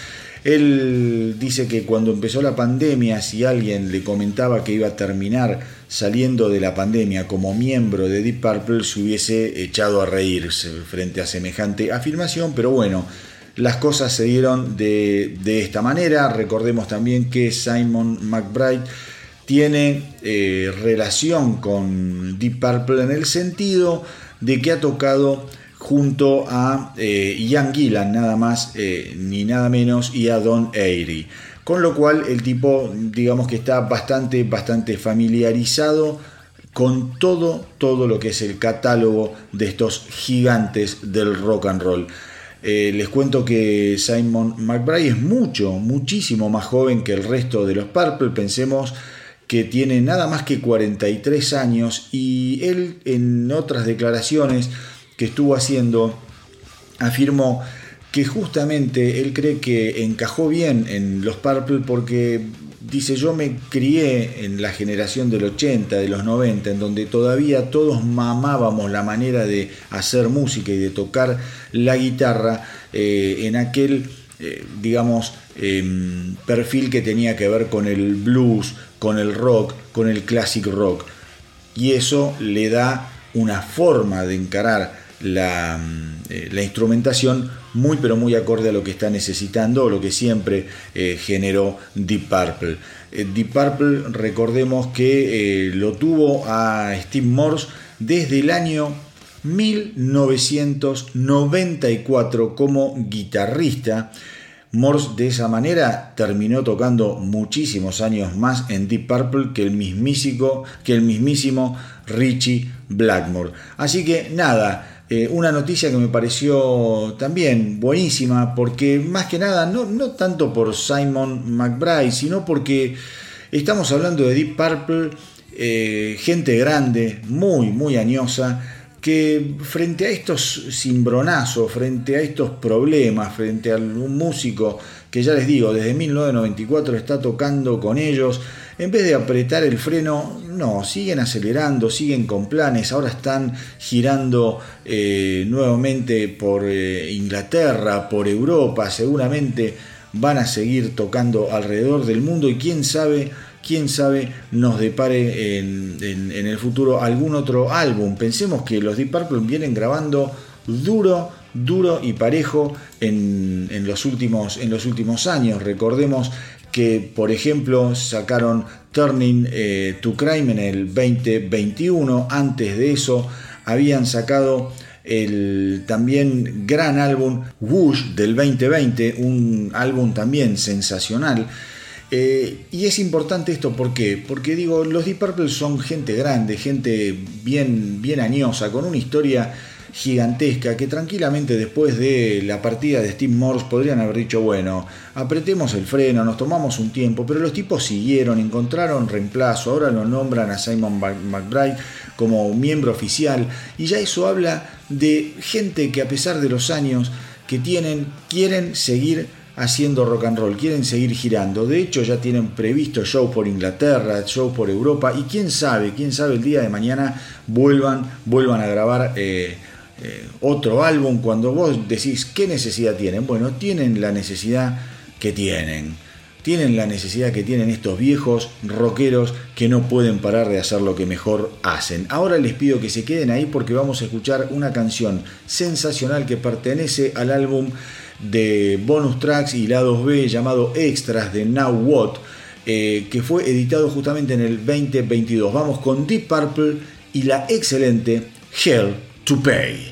Él dice que cuando empezó la pandemia, si alguien le comentaba que iba a terminar saliendo de la pandemia como miembro de Deep Purple, se hubiese echado a reírse frente a semejante afirmación, pero bueno, las cosas se dieron de, de esta manera. Recordemos también que Simon McBride tiene eh, relación con Deep Purple en el sentido de que ha tocado junto a eh, Ian Gillan, nada más eh, ni nada menos, y a Don Airey. Con lo cual el tipo, digamos que está bastante, bastante familiarizado con todo, todo lo que es el catálogo de estos gigantes del rock and roll. Eh, les cuento que Simon McBride es mucho, muchísimo más joven que el resto de los Purple. Pensemos que tiene nada más que cuarenta y tres años, y él, en otras declaraciones que estuvo haciendo, afirmó que justamente él cree que encajó bien en los Purple porque dice: yo me crié en la generación del ochenta, de los noventa, en donde todavía todos mamábamos la manera de hacer música y de tocar la guitarra eh, en aquel, eh, digamos, eh, perfil que tenía que ver con el blues, con el rock, con el classic rock. Y eso le da una forma de encarar La, eh, la instrumentación muy pero muy acorde a lo que está necesitando, o lo que siempre eh, generó Deep Purple. Eh, Deep Purple, recordemos que eh, lo tuvo a Steve Morse desde el año mil novecientos noventa y cuatro como guitarrista. Morse de esa manera terminó tocando muchísimos años más en Deep Purple que el mismísimo, que el mismísimo Richie Blackmore. Así que nada, Eh, una noticia que me pareció también buenísima, porque más que nada, no, no tanto por Simon McBride, sino porque estamos hablando de Deep Purple, eh, gente grande, muy, muy añosa, que frente a estos cimbronazos, frente a estos problemas, frente a un músico que, ya les digo, desde mil novecientos noventa y cuatro está tocando con ellos, en vez de apretar el freno, no, siguen acelerando, siguen con planes. Ahora están girando eh, nuevamente por eh, Inglaterra, por Europa, seguramente van a seguir tocando alrededor del mundo, y quién sabe, quién sabe nos depare en, en, en el futuro algún otro álbum. Pensemos que los Deep Purple vienen grabando duro, duro y parejo en, en, los últimos, en los últimos años. Recordemos que, por ejemplo, sacaron Turning eh, to Crime en el veinte veintiuno. Antes de eso habían sacado el también gran álbum Whoosh del veinte veinte, un álbum también sensacional. Eh, y es importante esto, ¿por qué? Porque digo, los Deep Purple son gente grande, gente bien, bien añosa, con una historia gigantesca, que tranquilamente después de la partida de Steve Morse podrían haber dicho, bueno, apretemos el freno, nos tomamos un tiempo, pero los tipos siguieron, encontraron reemplazo, ahora lo nombran a Simon McBride como miembro oficial, y ya eso habla de gente que a pesar de los años que tienen, quieren seguir haciendo rock and roll, quieren seguir girando. De hecho ya tienen previsto show por Inglaterra, show por Europa, y quién sabe, quién sabe el día de mañana vuelvan, vuelvan a grabar eh, eh, otro álbum. Cuando vos decís qué necesidad tienen, bueno, tienen la necesidad que tienen. Tienen la necesidad que tienen estos viejos rockeros que no pueden parar de hacer lo que mejor hacen. Ahora les pido que se queden ahí porque vamos a escuchar una canción sensacional que pertenece al álbum de bonus tracks y lados B llamado Extras de Now What, eh, que fue editado justamente en el veinte veintidós. Vamos con Deep Purple y la excelente Hell to Pay.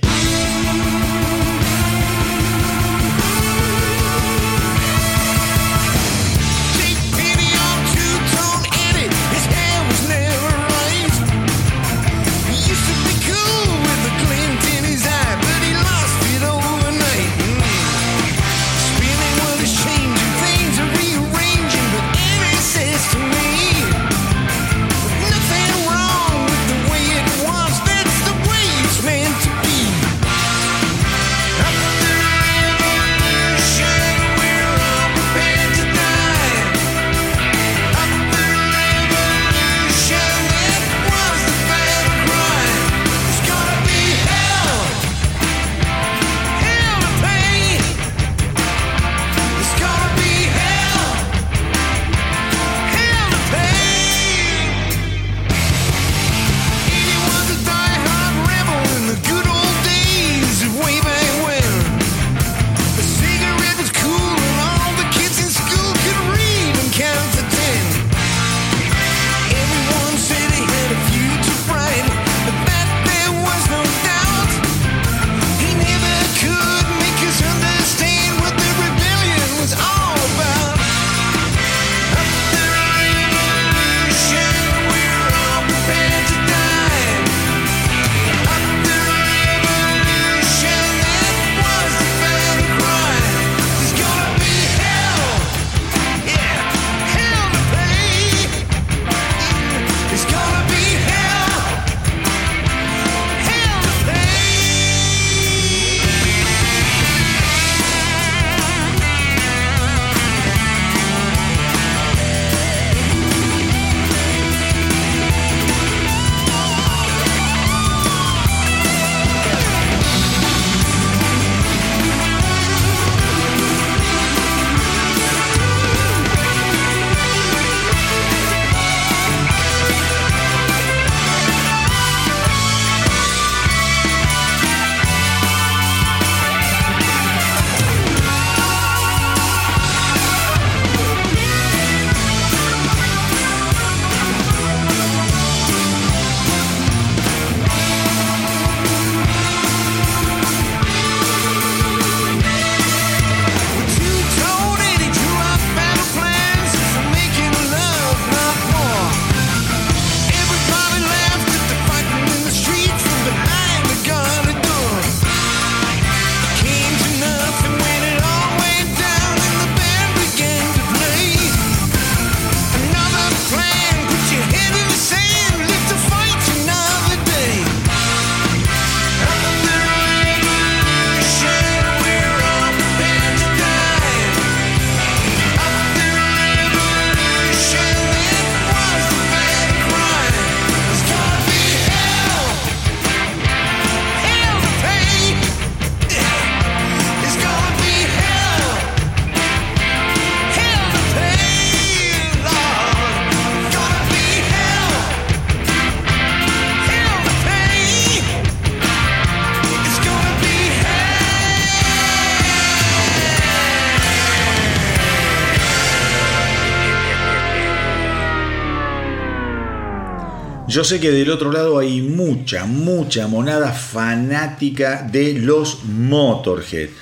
Yo sé que del otro lado hay mucha, mucha monada fanática de los Motorhead.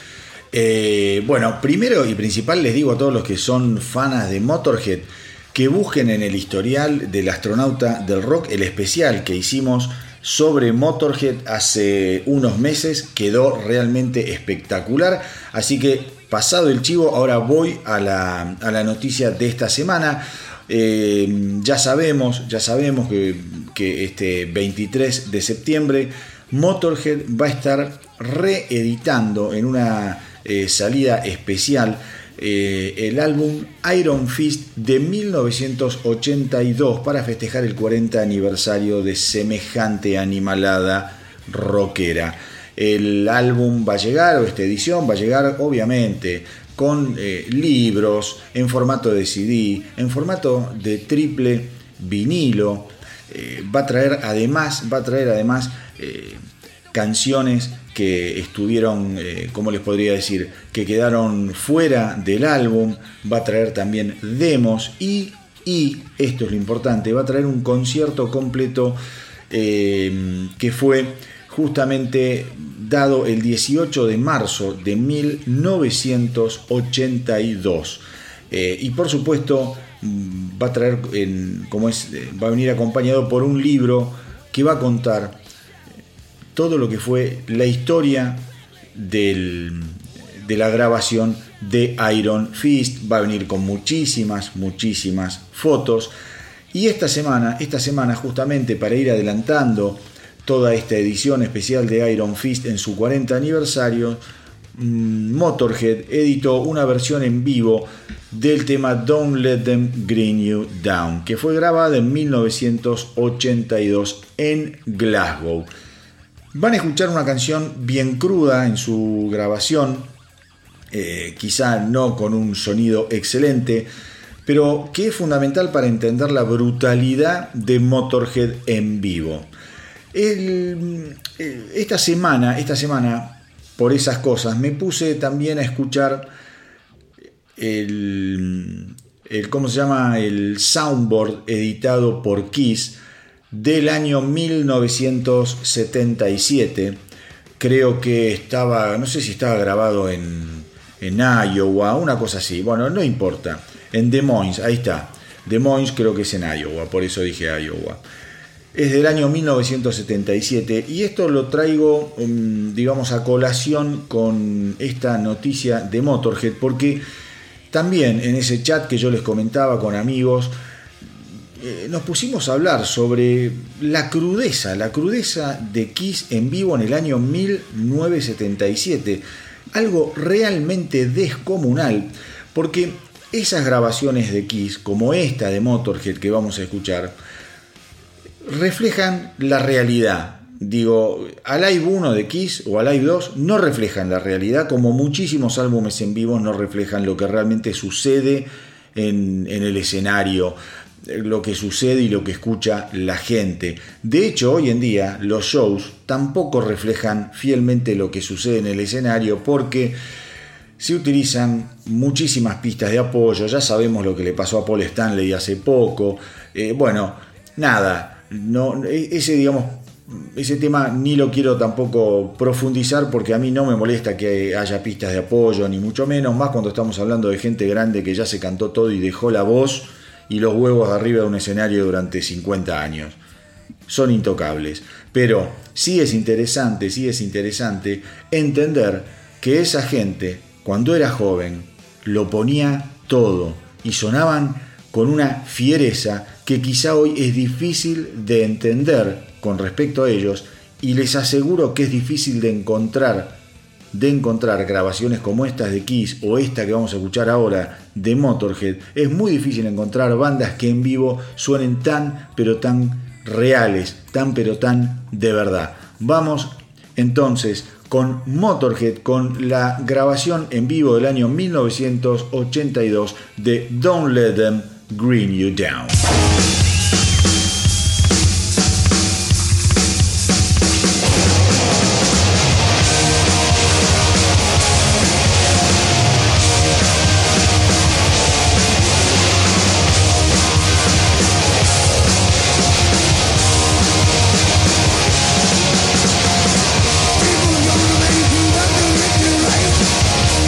Eh, bueno, primero y principal les digo a todos los que son fanas de Motorhead que busquen en el historial del astronauta del rock el especial que hicimos sobre Motorhead hace unos meses. Quedó realmente espectacular, así que pasado el chivo, ahora voy a la, a la noticia de esta semana. Eh, ya sabemos, ya sabemos que, que este veintitrés de septiembre Motorhead va a estar reeditando en una eh, salida especial eh, el álbum Iron Fist de mil novecientos ochenta y dos para festejar el cuarenta aniversario de semejante animalada rockera. El álbum va a llegar, o esta edición va a llegar obviamente con eh, libros en formato de C D, en formato de triple vinilo. Eh, va a traer además, va a traer además eh, canciones que estuvieron, eh, ¿cómo les podría decir?, que quedaron fuera del álbum. Va a traer también demos y, y esto es lo importante, va a traer un concierto completo eh, que fue justamente dado el dieciocho de marzo de mil novecientos ochenta y dos. Eh, y por supuesto va a traer, en, como es, va a venir acompañado por un libro que va a contar todo lo que fue la historia del, de la grabación de Iron Fist. Va a venir con muchísimas, muchísimas fotos. Y esta semana, esta semana justamente para ir adelantando toda esta edición especial de Iron Fist en su cuarenta aniversario, Motorhead editó una versión en vivo del tema Don't Let Them Bring You Down, que fue grabada en mil novecientos ochenta y dos en Glasgow. Van a escuchar una canción bien cruda en su grabación, eh, quizá no con un sonido excelente, pero que es fundamental para entender la brutalidad de Motorhead en vivo. El, esta semana, esta semana, por esas cosas, me puse también a escuchar el, el ¿cómo se llama? El soundboard editado por Kiss del año mil novecientos setenta y siete. Creo que estaba, no sé si estaba grabado en, en Iowa, una cosa así. Bueno, no importa. En Des Moines, ahí está. Des Moines creo que es en Iowa, por eso dije Iowa. Es del año mil novecientos setenta y siete y esto lo traigo, digamos, a colación con esta noticia de Motorhead, porque también en ese chat que yo les comentaba con amigos, eh, nos pusimos a hablar sobre la crudeza, la crudeza de Kiss en vivo en el año mil novecientos setenta y siete, algo realmente descomunal, porque esas grabaciones de Kiss, como esta de Motorhead que vamos a escuchar, reflejan la realidad. Digo, Alive uno de Kiss o Alive dos no reflejan la realidad, como muchísimos álbumes en vivo no reflejan lo que realmente sucede en, en el escenario, lo que sucede y lo que escucha la gente. De hecho, hoy en día los shows tampoco reflejan fielmente lo que sucede en el escenario, porque se utilizan muchísimas pistas de apoyo. Ya sabemos lo que le pasó a Paul Stanley hace poco. Eh, bueno, nada. No, ese, digamos, ese tema ni lo quiero tampoco profundizar, porque a mí no me molesta que haya pistas de apoyo, ni mucho menos, más cuando estamos hablando de gente grande que ya se cantó todo y dejó la voz y los huevos arriba de un escenario durante cincuenta años. Son intocables. Pero sí es interesante, sí es interesante entender que esa gente, cuando era joven, lo ponía todo y sonaban con una fiereza que quizá hoy es difícil de entender con respecto a ellos, y les aseguro que es difícil de encontrar, de encontrar grabaciones como estas de Kiss o esta que vamos a escuchar ahora de Motorhead. Es muy difícil encontrar bandas que en vivo suenen tan pero tan reales, tan pero tan de verdad. Vamos entonces con Motorhead, con la grabación en vivo del año mil novecientos ochenta y dos de Don't Let Them Bring You Down.
People gonna make you up and make you right.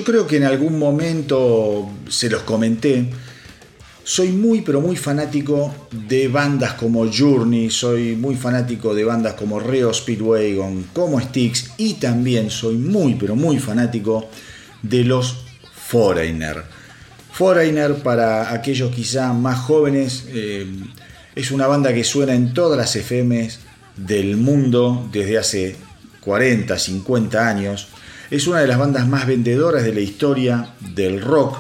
creo que en algún momento se los comenté. Soy muy pero muy fanático de bandas como Journey, soy muy fanático de bandas como Reo Speedwagon, como Styx, y también soy muy pero muy fanático de los Foreigner. Foreigner, para aquellos quizá más jóvenes, eh, es una banda que suena en todas las F Ms del mundo desde hace cuarenta, cincuenta años. Es una de las bandas más vendedoras de la historia del rock.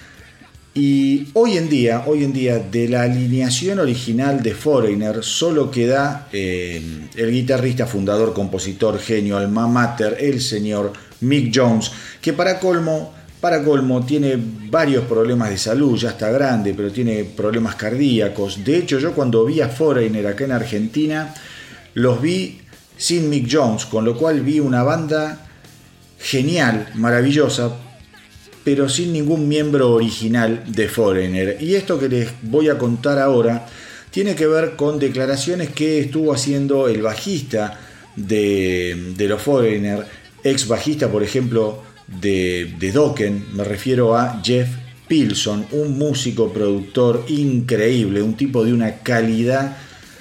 Y hoy en día, hoy en día, de la alineación original de Foreigner, solo queda eh, el guitarrista, fundador, compositor, genio, alma mater, el señor Mick Jones, que para colmo, para colmo tiene varios problemas de salud, ya está grande, pero tiene problemas cardíacos. De hecho, yo cuando vi a Foreigner acá en Argentina, los vi sin Mick Jones, con lo cual vi una banda genial, maravillosa, pero sin ningún miembro original de Foreigner. Y esto que les voy a contar ahora tiene que ver con declaraciones que estuvo haciendo el bajista de, de los Foreigner, ex bajista, por ejemplo, de, de Dokken. Me refiero a Jeff Pilson, un músico productor increíble, un tipo de una calidad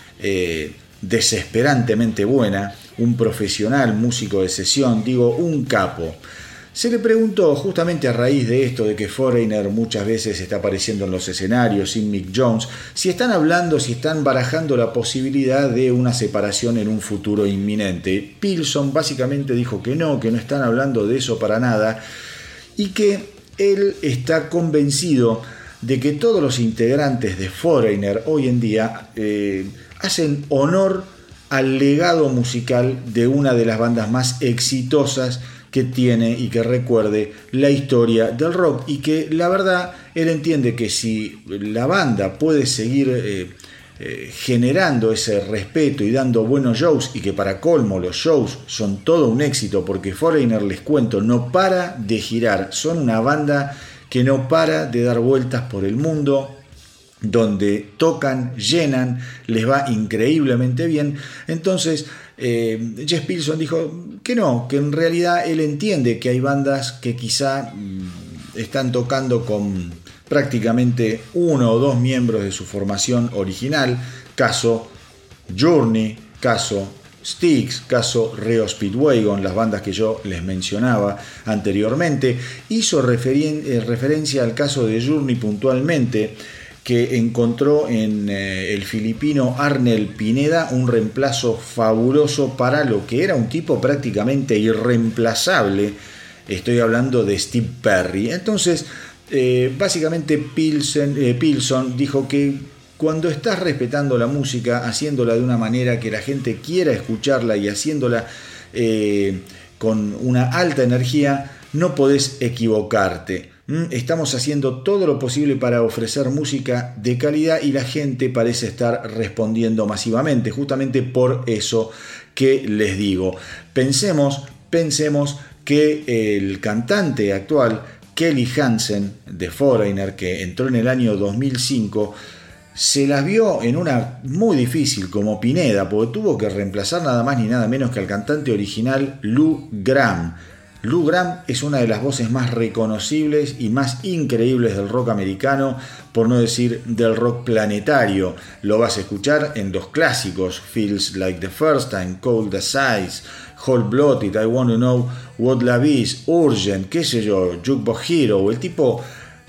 eh, desesperantemente buena, un profesional músico de sesión, digo, un capo. Se le preguntó justamente a raíz de esto, de que Foreigner muchas veces está apareciendo en los escenarios sin Mick Jones, si están hablando, si están barajando la posibilidad de una separación en un futuro inminente. Pilson básicamente dijo que no, que no están hablando de eso para nada, y que él está convencido de que todos los integrantes de Foreigner hoy en día eh, hacen honor al legado musical de una de las bandas más exitosas que tiene y que recuerde la historia del rock, y que la verdad él entiende que si la banda puede seguir eh, eh, generando ese respeto y dando buenos shows, y que para colmo los shows son todo un éxito, porque Foreigner, les cuento, no para de girar, son una banda que no para de dar vueltas por el mundo, donde tocan, llenan, les va increíblemente bien. Entonces eh, Jeff Pilson dijo que no, que en realidad él entiende que hay bandas que quizá mm, están tocando con prácticamente uno o dos miembros de su formación original, caso Journey, caso Styx, caso Reo Speedwagon, las bandas que yo les mencionaba anteriormente. Hizo referen- eh, referencia al caso de Journey puntualmente, que encontró en eh, el filipino Arnel Pineda un reemplazo fabuloso para lo que era un tipo prácticamente irreemplazable. Estoy hablando de Steve Perry. Entonces, eh, básicamente Pilsen, eh, Pilson dijo que cuando estás respetando la música, haciéndola de una manera que la gente quiera escucharla y haciéndola eh, con una alta energía, no podés equivocarte. Estamos haciendo todo lo posible para ofrecer música de calidad y la gente parece estar respondiendo masivamente. Justamente por eso que les digo, pensemos, pensemos que el cantante actual, Kelly Hansen, de Foreigner, que entró en el año dos mil cinco, se las vio en una muy difícil como Pineda, porque tuvo que reemplazar nada más ni nada menos que al cantante original Lou Gramm. Lou Gramm es una de las voces más reconocibles y más increíbles del rock americano, por no decir del rock planetario. Lo vas a escuchar en dos clásicos, Feels Like the First Time, Cold as Ice, Whole Blooded, I Want to Know What Love Is, Urgent, qué sé yo, Jukebox Hero. El tipo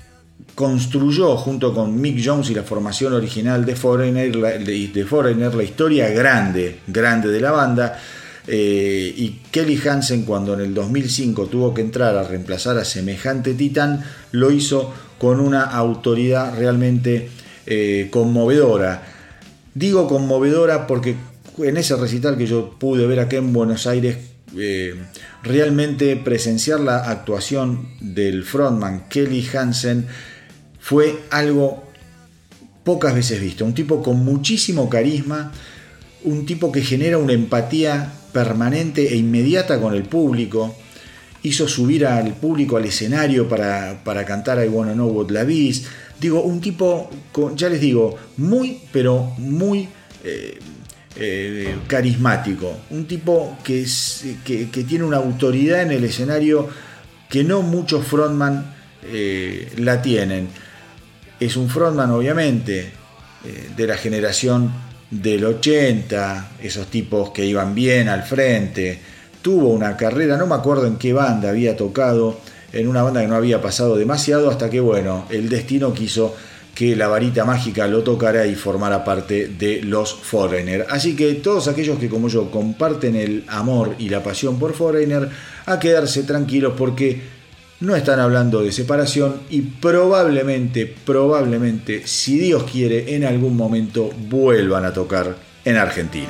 construyó junto con Mick Jones y la formación original de Foreigner, la, de, de Foreigner, la historia grande, grande de la banda. Eh, y Kelly Hansen, cuando en el dos mil cinco tuvo que entrar a reemplazar a semejante titán, lo hizo con una autoridad realmente eh, conmovedora. Digo conmovedora porque en ese recital que yo pude ver acá en Buenos Aires, eh, realmente presenciar la actuación del frontman Kelly Hansen fue algo pocas veces visto. Un tipo con muchísimo carisma, un tipo que genera una empatía permanente e inmediata con el público. Hizo subir al público al escenario para, para cantar I Wanna Know What Love Is. Digo, un tipo, con, ya les digo, muy, pero muy eh, eh, carismático. Un tipo que, es, que, que tiene una autoridad en el escenario que no muchos frontman eh, la tienen. Es un frontman obviamente eh, de la generación del ochenta, esos tipos que iban bien al frente. Tuvo una carrera, no me acuerdo en qué banda había tocado, en una banda que no había pasado demasiado, hasta que bueno, el destino quiso que la varita mágica lo tocara y formara parte de los Foreigner. Así que todos aquellos que como yo comparten el amor y la pasión por Foreigner, a quedarse tranquilos porque no están hablando de separación y probablemente, probablemente, si Dios quiere, en algún momento vuelvan a tocar en Argentina.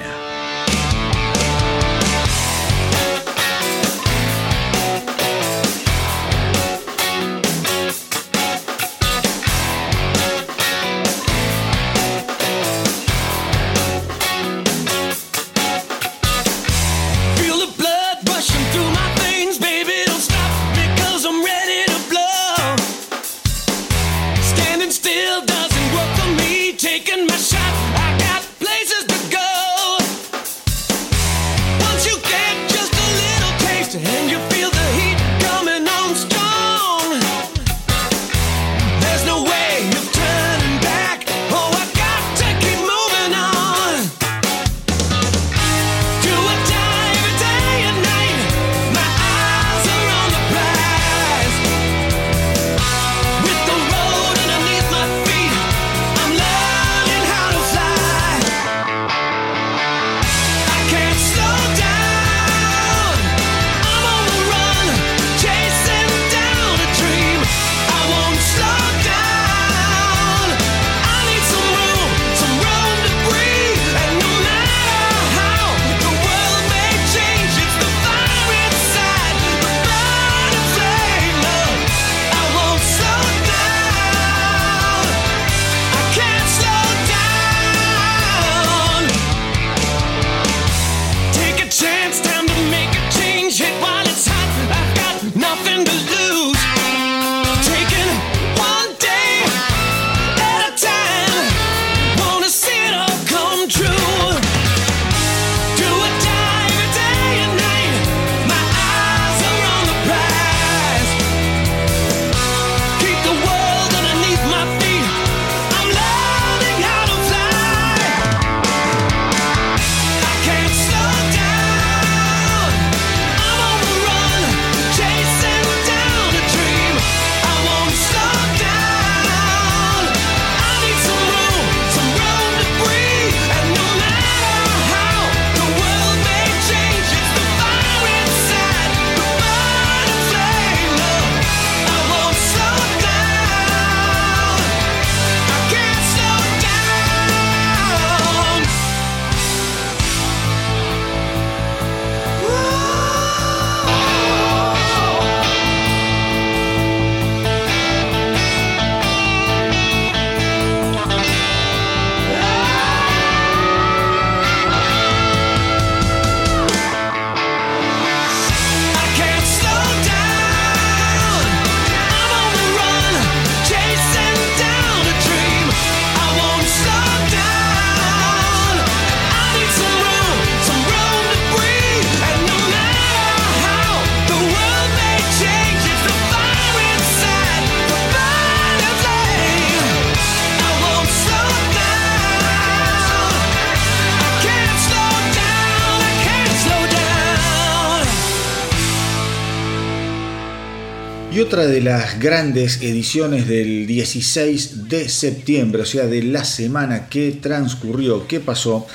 Y otra de las grandes ediciones del dieciséis de septiembre, o sea, de la semana que transcurrió, que pasó,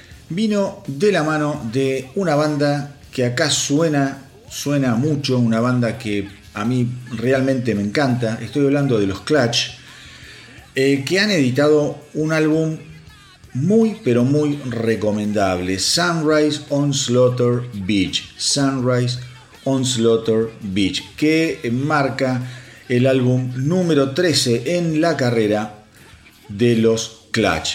vino de la mano de una banda que acá suena, suena mucho, una banda que a mí realmente me encanta. Estoy hablando de los Clutch, eh, que han editado un álbum muy, pero muy recomendable, Sunrise on Slaughter Beach. Sunrise on Slaughter Beach, que marca el álbum número trece en la carrera de los Clutch.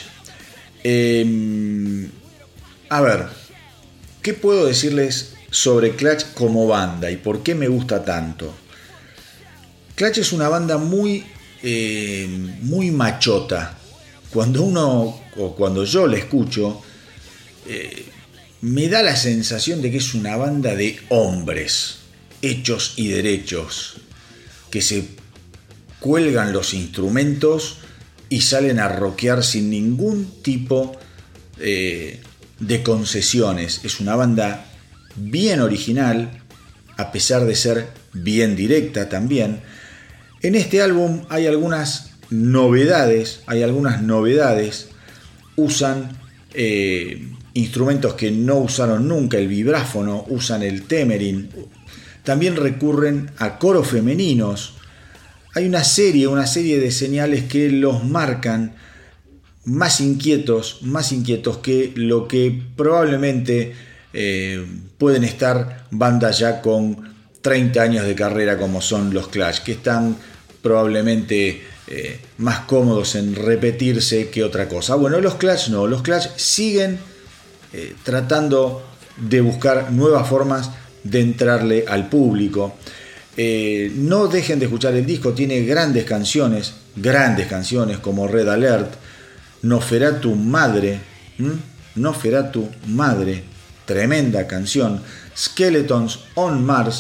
Eh, a ver, ¿qué puedo decirles sobre Clutch como banda y por qué me gusta tanto? Clutch es una banda muy, eh, muy machota. Cuando uno, o cuando yo la escucho, eh, me da la sensación de que es una banda de hombres. hechos y derechos, que se cuelgan los instrumentos y salen a rockear sin ningún tipo eh, de concesiones. Es una banda bien original, a pesar de ser bien directa también. En este álbum hay algunas novedades, hay algunas novedades. Usan eh, instrumentos que no usaron nunca, el vibráfono, usan el témerin. También recurren a coros femeninos. Hay una serie, una serie de señales que los marcan más inquietos, más inquietos que lo que probablemente eh, pueden estar bandas ya con treinta años de carrera como son los Clash, que están probablemente eh, más cómodos en repetirse que otra cosa. Bueno, los Clash no, los Clash siguen eh, tratando de buscar nuevas formas de entrarle al público. Eh, no dejen de escuchar el disco, tiene grandes canciones, grandes canciones como Red Alert, Nosferatu Madre, ¿m? Nosferatu Madre, tremenda canción, Skeletons on Mars,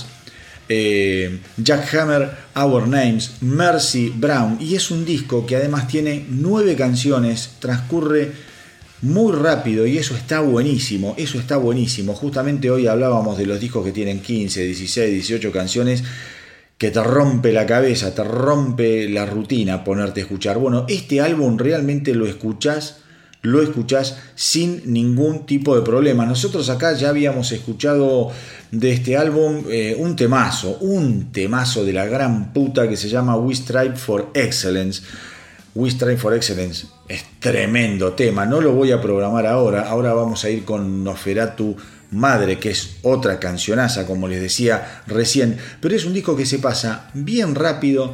eh, Jackhammer, Our Names, Mercy Brown, y es un disco que además tiene nueve canciones, transcurre muy rápido y eso está buenísimo, eso está buenísimo. Justamente hoy hablábamos de los discos que tienen quince, dieciséis, dieciocho canciones, que te rompe la cabeza, te rompe la rutina ponerte a escuchar. Bueno, este álbum realmente lo escuchás, lo escuchás sin ningún tipo de problema. Nosotros acá ya habíamos escuchado de este álbum eh, un temazo, un temazo de la gran puta que se llama We Strive for Excellence. We Strive for Excellence es tremendo tema, no lo voy a programar ahora, ahora vamos a ir con Nosferatu Madre, que es otra cancionaza, como les decía recién, pero es un disco que se pasa bien rápido,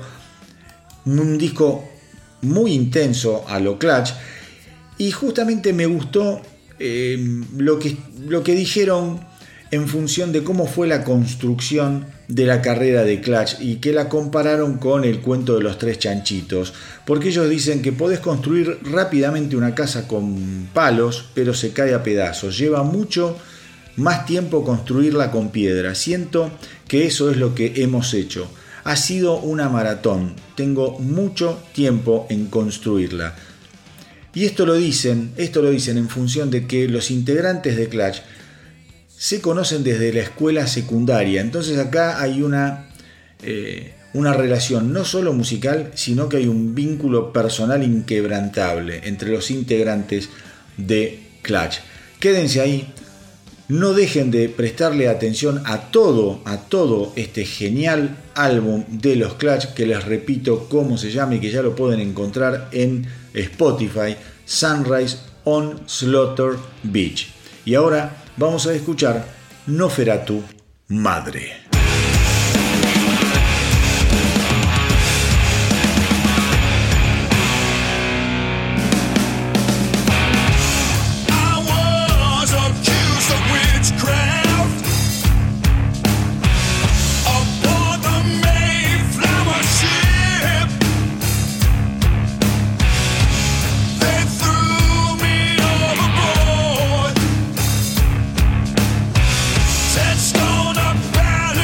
un disco muy intenso a lo Clash, y justamente me gustó eh, lo que, lo que dijeron en función de cómo fue la construcción de la carrera de Clash y que la compararon con el cuento de los tres chanchitos, porque ellos dicen que podés construir rápidamente una casa con palos, pero se cae a pedazos, lleva mucho más tiempo construirla con piedra. Siento que eso es lo que hemos hecho, ha sido una maratón, tengo mucho tiempo en construirla. Y esto lo dicen, esto lo dicen en función de que los integrantes de Clash se conocen desde la escuela secundaria. Entonces acá hay una, eh, una relación no solo musical, sino que hay un vínculo personal inquebrantable entre los integrantes de Clash. Quédense ahí, no dejen de prestarle atención a todo, a todo este genial álbum de los Clash, que les repito cómo se llama y que ya lo pueden encontrar en Spotify, Sunrise on Slaughter Beach. Y ahora vamos a escuchar Nosferatu Madre.
Stone up,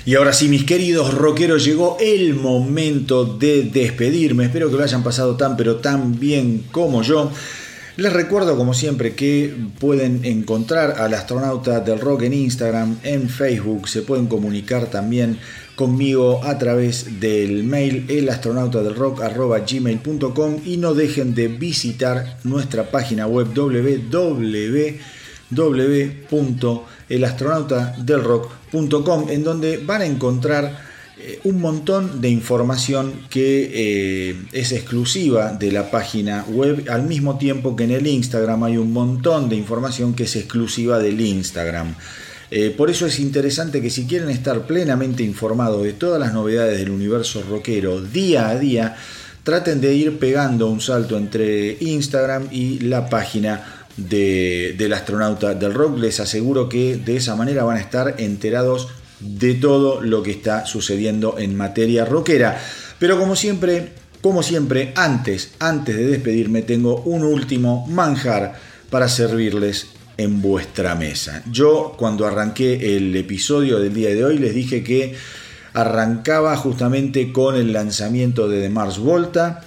Y ahora sí, mis queridos rockeros, llegó el momento de despedirme. Espero que lo hayan pasado tan pero tan bien como yo. Les recuerdo, como siempre, que pueden encontrar al Astronauta del Rock en Instagram, en Facebook. Se pueden comunicar también conmigo a través del mail elastronautadelrock arroba gmail punto com, y no dejen de visitar nuestra página web doble u doble u doble u punto elastronautadelrock punto com, en donde van a encontrar eh, un montón de información que eh, es exclusiva de la página web, al mismo tiempo que en el Instagram hay un montón de información que es exclusiva del Instagram. Eh, por eso es interesante que si quieren estar plenamente informados de todas las novedades del universo rockero día a día, traten de ir pegando un salto entre Instagram y la página de, del Astronauta del Rock. Les aseguro que de esa manera van a estar enterados de todo lo que está sucediendo en materia rockera. Pero como siempre, como siempre, antes, antes de despedirme, tengo un último manjar para servirles en vuestra mesa. Yo, cuando arranqué el episodio del día de hoy, les dije que arrancaba justamente con el lanzamiento de The Mars Volta,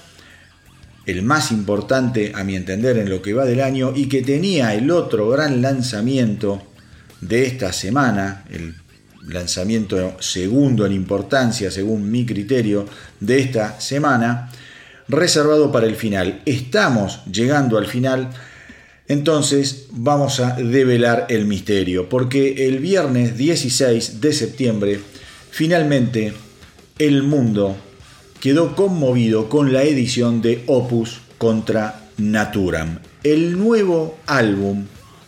el más importante a mi entender en lo que va del año, y que tenía el otro gran lanzamiento de esta semana, el lanzamiento segundo en importancia según mi criterio de esta semana, reservado para el final. Estamos llegando al final, entonces vamos a develar el misterio, porque el viernes dieciséis de septiembre finalmente el mundo quedó conmovido con la edición de Opus contra Naturam, el nuevo álbum,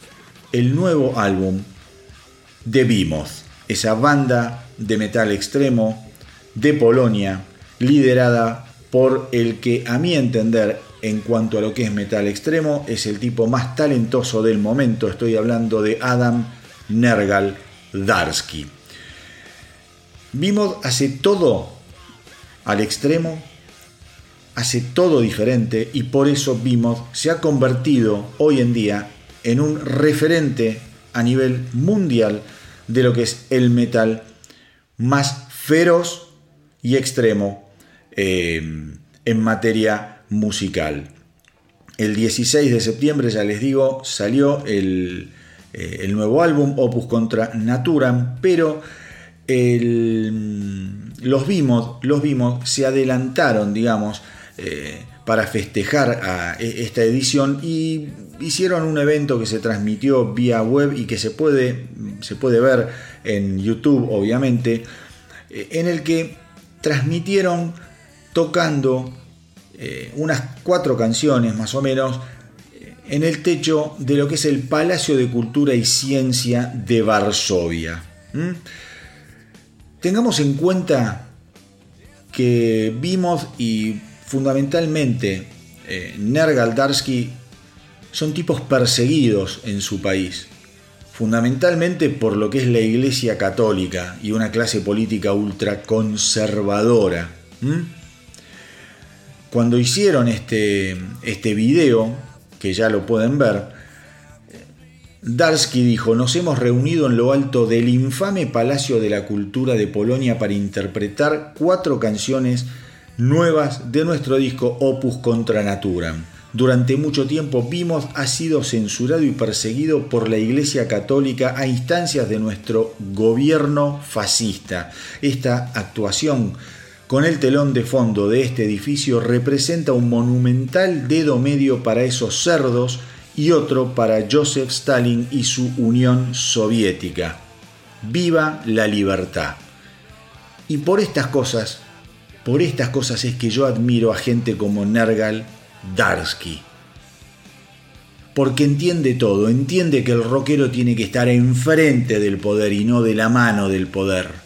el nuevo álbum de Behemoth, esa banda de metal extremo de Polonia, liderada por el que, a mi entender, en cuanto a lo que es metal extremo, es el tipo más talentoso del momento. Estoy hablando de Adam Nergal Darsky. Behemoth hace todo al extremo, hace todo diferente, y por eso Behemoth se ha convertido hoy en día en un referente a nivel mundial de lo que es el metal más feroz y extremo eh, en materia musical. El dieciséis de septiembre, ya les digo, salió el, eh, el nuevo álbum Opus contra Naturam, pero el, los Behemoth los Behemoth se adelantaron, digamos, eh, para festejar a esta edición, y hicieron un evento que se transmitió vía web y que se puede, se puede ver en YouTube, obviamente, en el que transmitieron tocando eh, unas cuatro canciones más o menos en el techo de lo que es el Palacio de Cultura y Ciencia de Varsovia. ¿Mm? Tengamos en cuenta que Behemoth y fundamentalmente eh, Nergal Darsky son tipos perseguidos en su país, fundamentalmente por lo que es la Iglesia Católica y una clase política ultraconservadora. ¿Mm? Cuando hicieron este, este video, que ya lo pueden ver, Darsky dijo: nos hemos reunido en lo alto del infame Palacio de la Cultura de Polonia para interpretar cuatro canciones nuevas de nuestro disco Opus contra Naturam. Durante mucho tiempo Behemoth ha sido censurado y perseguido por la Iglesia Católica a instancias de nuestro gobierno fascista. Esta actuación con el telón de fondo de este edificio representa un monumental dedo medio para esos cerdos y otro para Joseph Stalin y su Unión Soviética. ¡Viva la libertad! Y por estas cosas, por estas cosas es que yo admiro a gente como Nergal Darsky. Porque entiende todo, entiende que el rockero tiene que estar enfrente del poder y no de la mano del poder.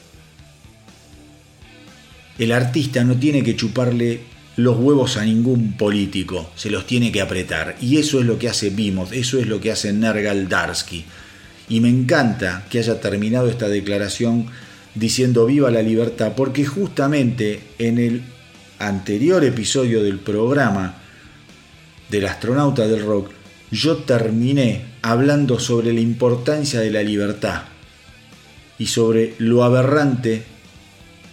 El artista no tiene que chuparle los huevos a ningún político, se los tiene que apretar. Y eso es lo que hace Behemoth, eso es lo que hace Nergal Darsky. Y me encanta que haya terminado esta declaración diciendo viva la libertad, porque justamente en el anterior episodio del programa del Astronauta del Rock, yo terminé hablando sobre la importancia de la libertad y sobre lo aberrante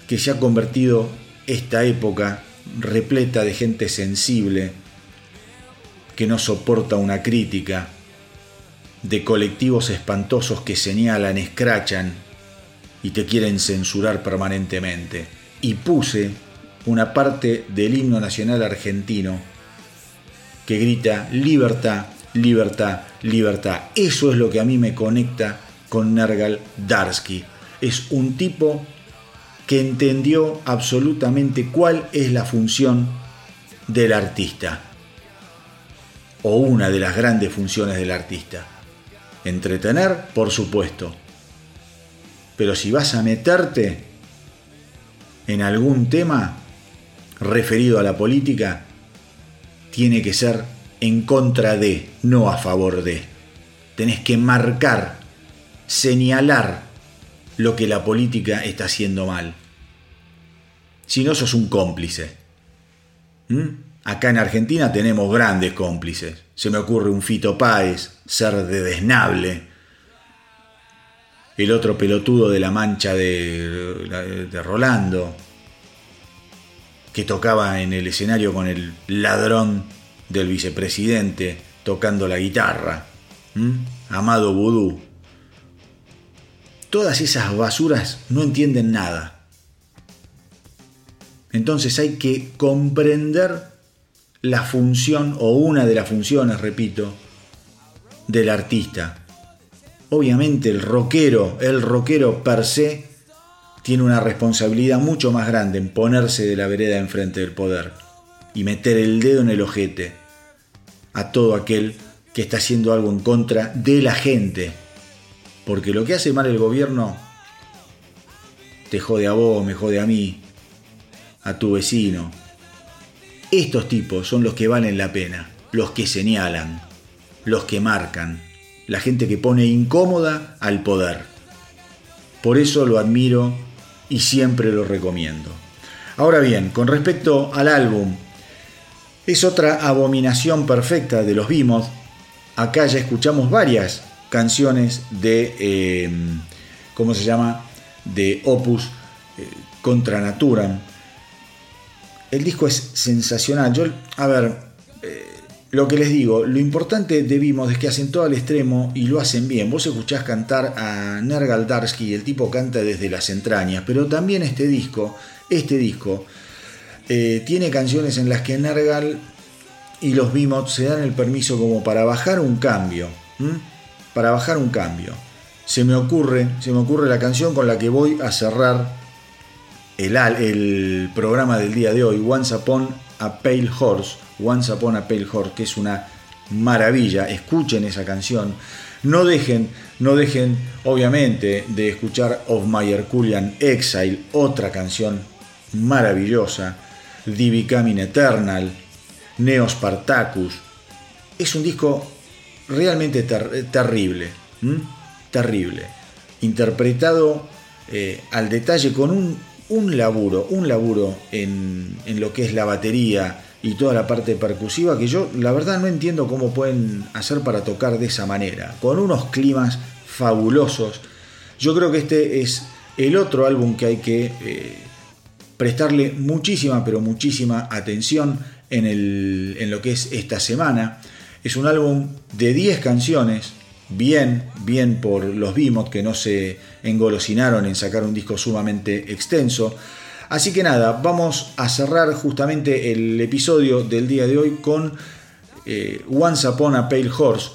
que se ha convertido esta época repleta de gente sensible que no soporta una crítica, de colectivos espantosos que señalan, escrachan y te quieren censurar permanentemente. Y puse una parte del himno nacional argentino que grita libertad, libertad, libertad. Eso es lo que a mí me conecta con Nergal Darsky. Es un tipo que entendió absolutamente cuál es la función del artista, o una de las grandes funciones del artista. Entretener, por supuesto, pero si vas a meterte en algún tema referido a la política, tiene que ser en contra de, no a favor de. Tenés que marcar, señalar lo que la política está haciendo mal. Si no, sos un cómplice. ¿Mm? Acá en Argentina tenemos grandes cómplices. Se me ocurre un Fito Páez, ser de desnable. El otro pelotudo de la mancha de, de Rolando, que tocaba en el escenario con el ladrón del vicepresidente tocando la guitarra. ¿Mm? Amado Vudú. Todas esas basuras no entienden nada. Entonces hay que comprender la función, o una de las funciones, repito, del artista. Obviamente el rockero, el rockero per se, tiene una responsabilidad mucho más grande en ponerse de la vereda enfrente del poder y meter el dedo en el ojete a todo aquel que está haciendo algo en contra de la gente. Porque lo que hace mal el gobierno te jode a vos, me jode a mí, a tu vecino. Estos tipos son los que valen la pena, los que señalan, los que marcan, la gente que pone incómoda al poder. Por eso lo admiro y siempre lo recomiendo. Ahora bien, con respecto al álbum, es otra abominación perfecta de los Behemoth. Acá ya escuchamos varias canciones de, eh, ¿cómo se llama? De Opus eh, Contra Naturam. El disco es sensacional. Yo, a ver, eh, lo que les digo, lo importante de Behemoth es que hacen todo al extremo y lo hacen bien. Vos escuchás cantar a Nergal Darsky y el tipo canta desde las entrañas, pero también este disco, este disco, eh, tiene canciones en las que Nergal y los Behemoth se dan el permiso como para bajar un cambio, ¿m? para bajar un cambio. Se me ocurre, se me ocurre la canción con la que voy a cerrar El, el programa del día de hoy, Once Upon a Pale Horse, Once Upon a Pale Horse, que es una maravilla. Escuchen esa canción. No dejen, no dejen, obviamente, de escuchar Of My Herculean Exile, otra canción maravillosa. The Becoming Eternal, Neo Spartacus. Es un disco realmente ter- terrible, ¿m? terrible, interpretado eh, al detalle con un Un laburo, un laburo en, en lo que es la batería y toda la parte percusiva, que yo la verdad no entiendo cómo pueden hacer para tocar de esa manera, con unos climas fabulosos. Yo creo que este es el otro álbum que hay que eh, prestarle muchísima, pero muchísima atención en, el, en lo que es esta semana. Es un álbum de diez canciones, bien, bien por los Behemoth, que no se engolosinaron en sacar un disco sumamente extenso. Así que nada, vamos a cerrar justamente el episodio del día de hoy con eh, Once Upon a Pale Horse,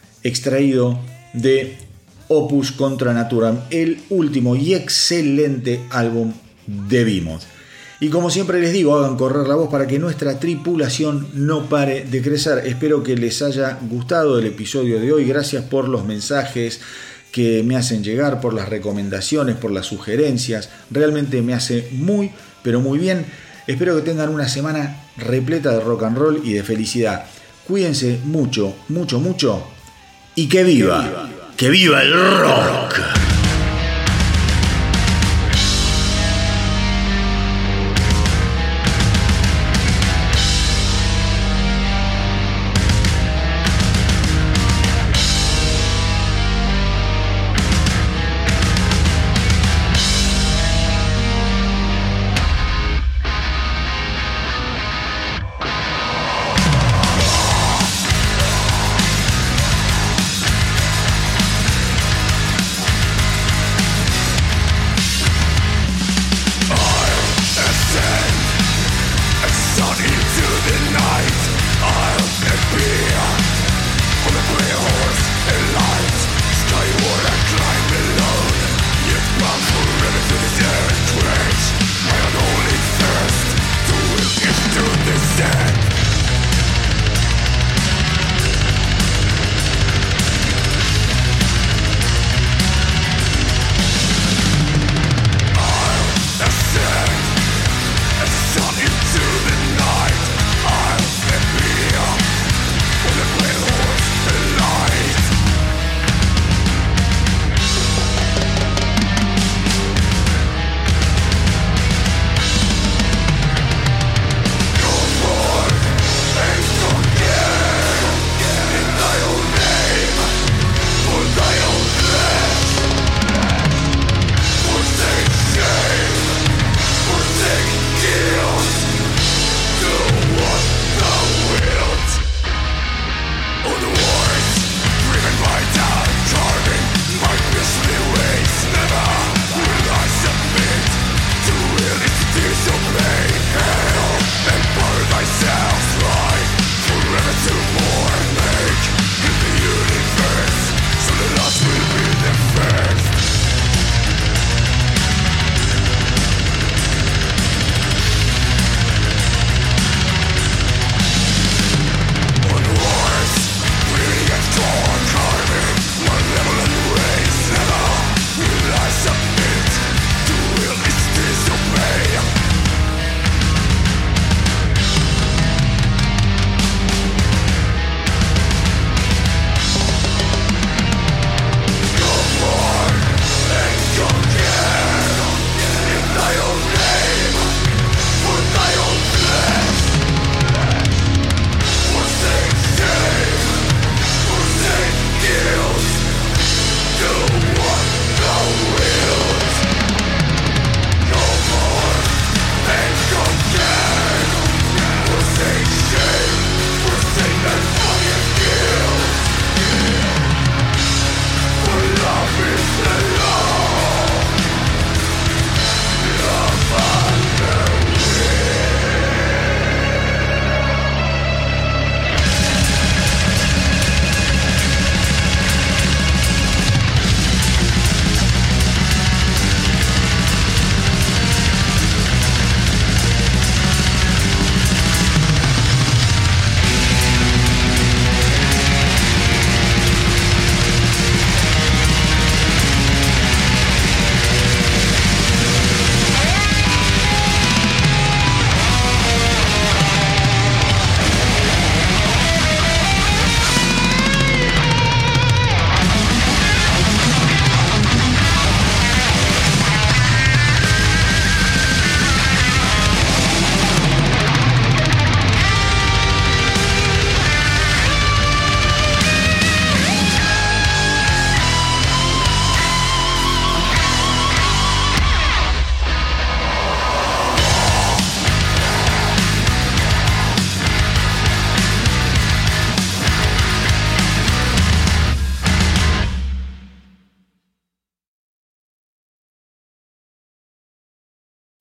extraído de Opus Contra Naturam, el último y excelente álbum de Behemoth. Y como siempre les digo, hagan correr la voz para que nuestra tripulación no pare de crecer. Espero que les haya gustado el episodio de hoy. Gracias por los mensajes que me hacen llegar, por las recomendaciones, por las sugerencias. Realmente me hace muy, pero muy bien. Espero que tengan una semana repleta de rock and roll y de felicidad. Cuídense mucho, mucho, mucho. Y que viva, que viva, que viva el rock.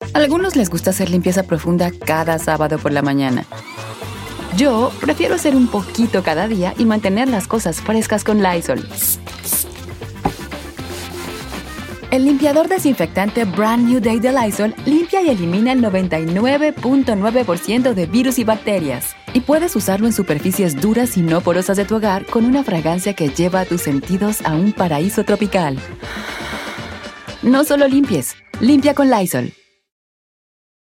A algunos les gusta hacer limpieza profunda cada sábado por la mañana. Yo prefiero hacer un poquito cada día y mantener las cosas frescas con Lysol. El limpiador desinfectante Brand New Day de Lysol limpia y elimina el noventa y nueve punto nueve por ciento de virus y bacterias. Y puedes usarlo en superficies duras y no porosas de tu hogar con una fragancia que lleva a tus sentidos a un paraíso tropical. No solo limpies, limpia con Lysol.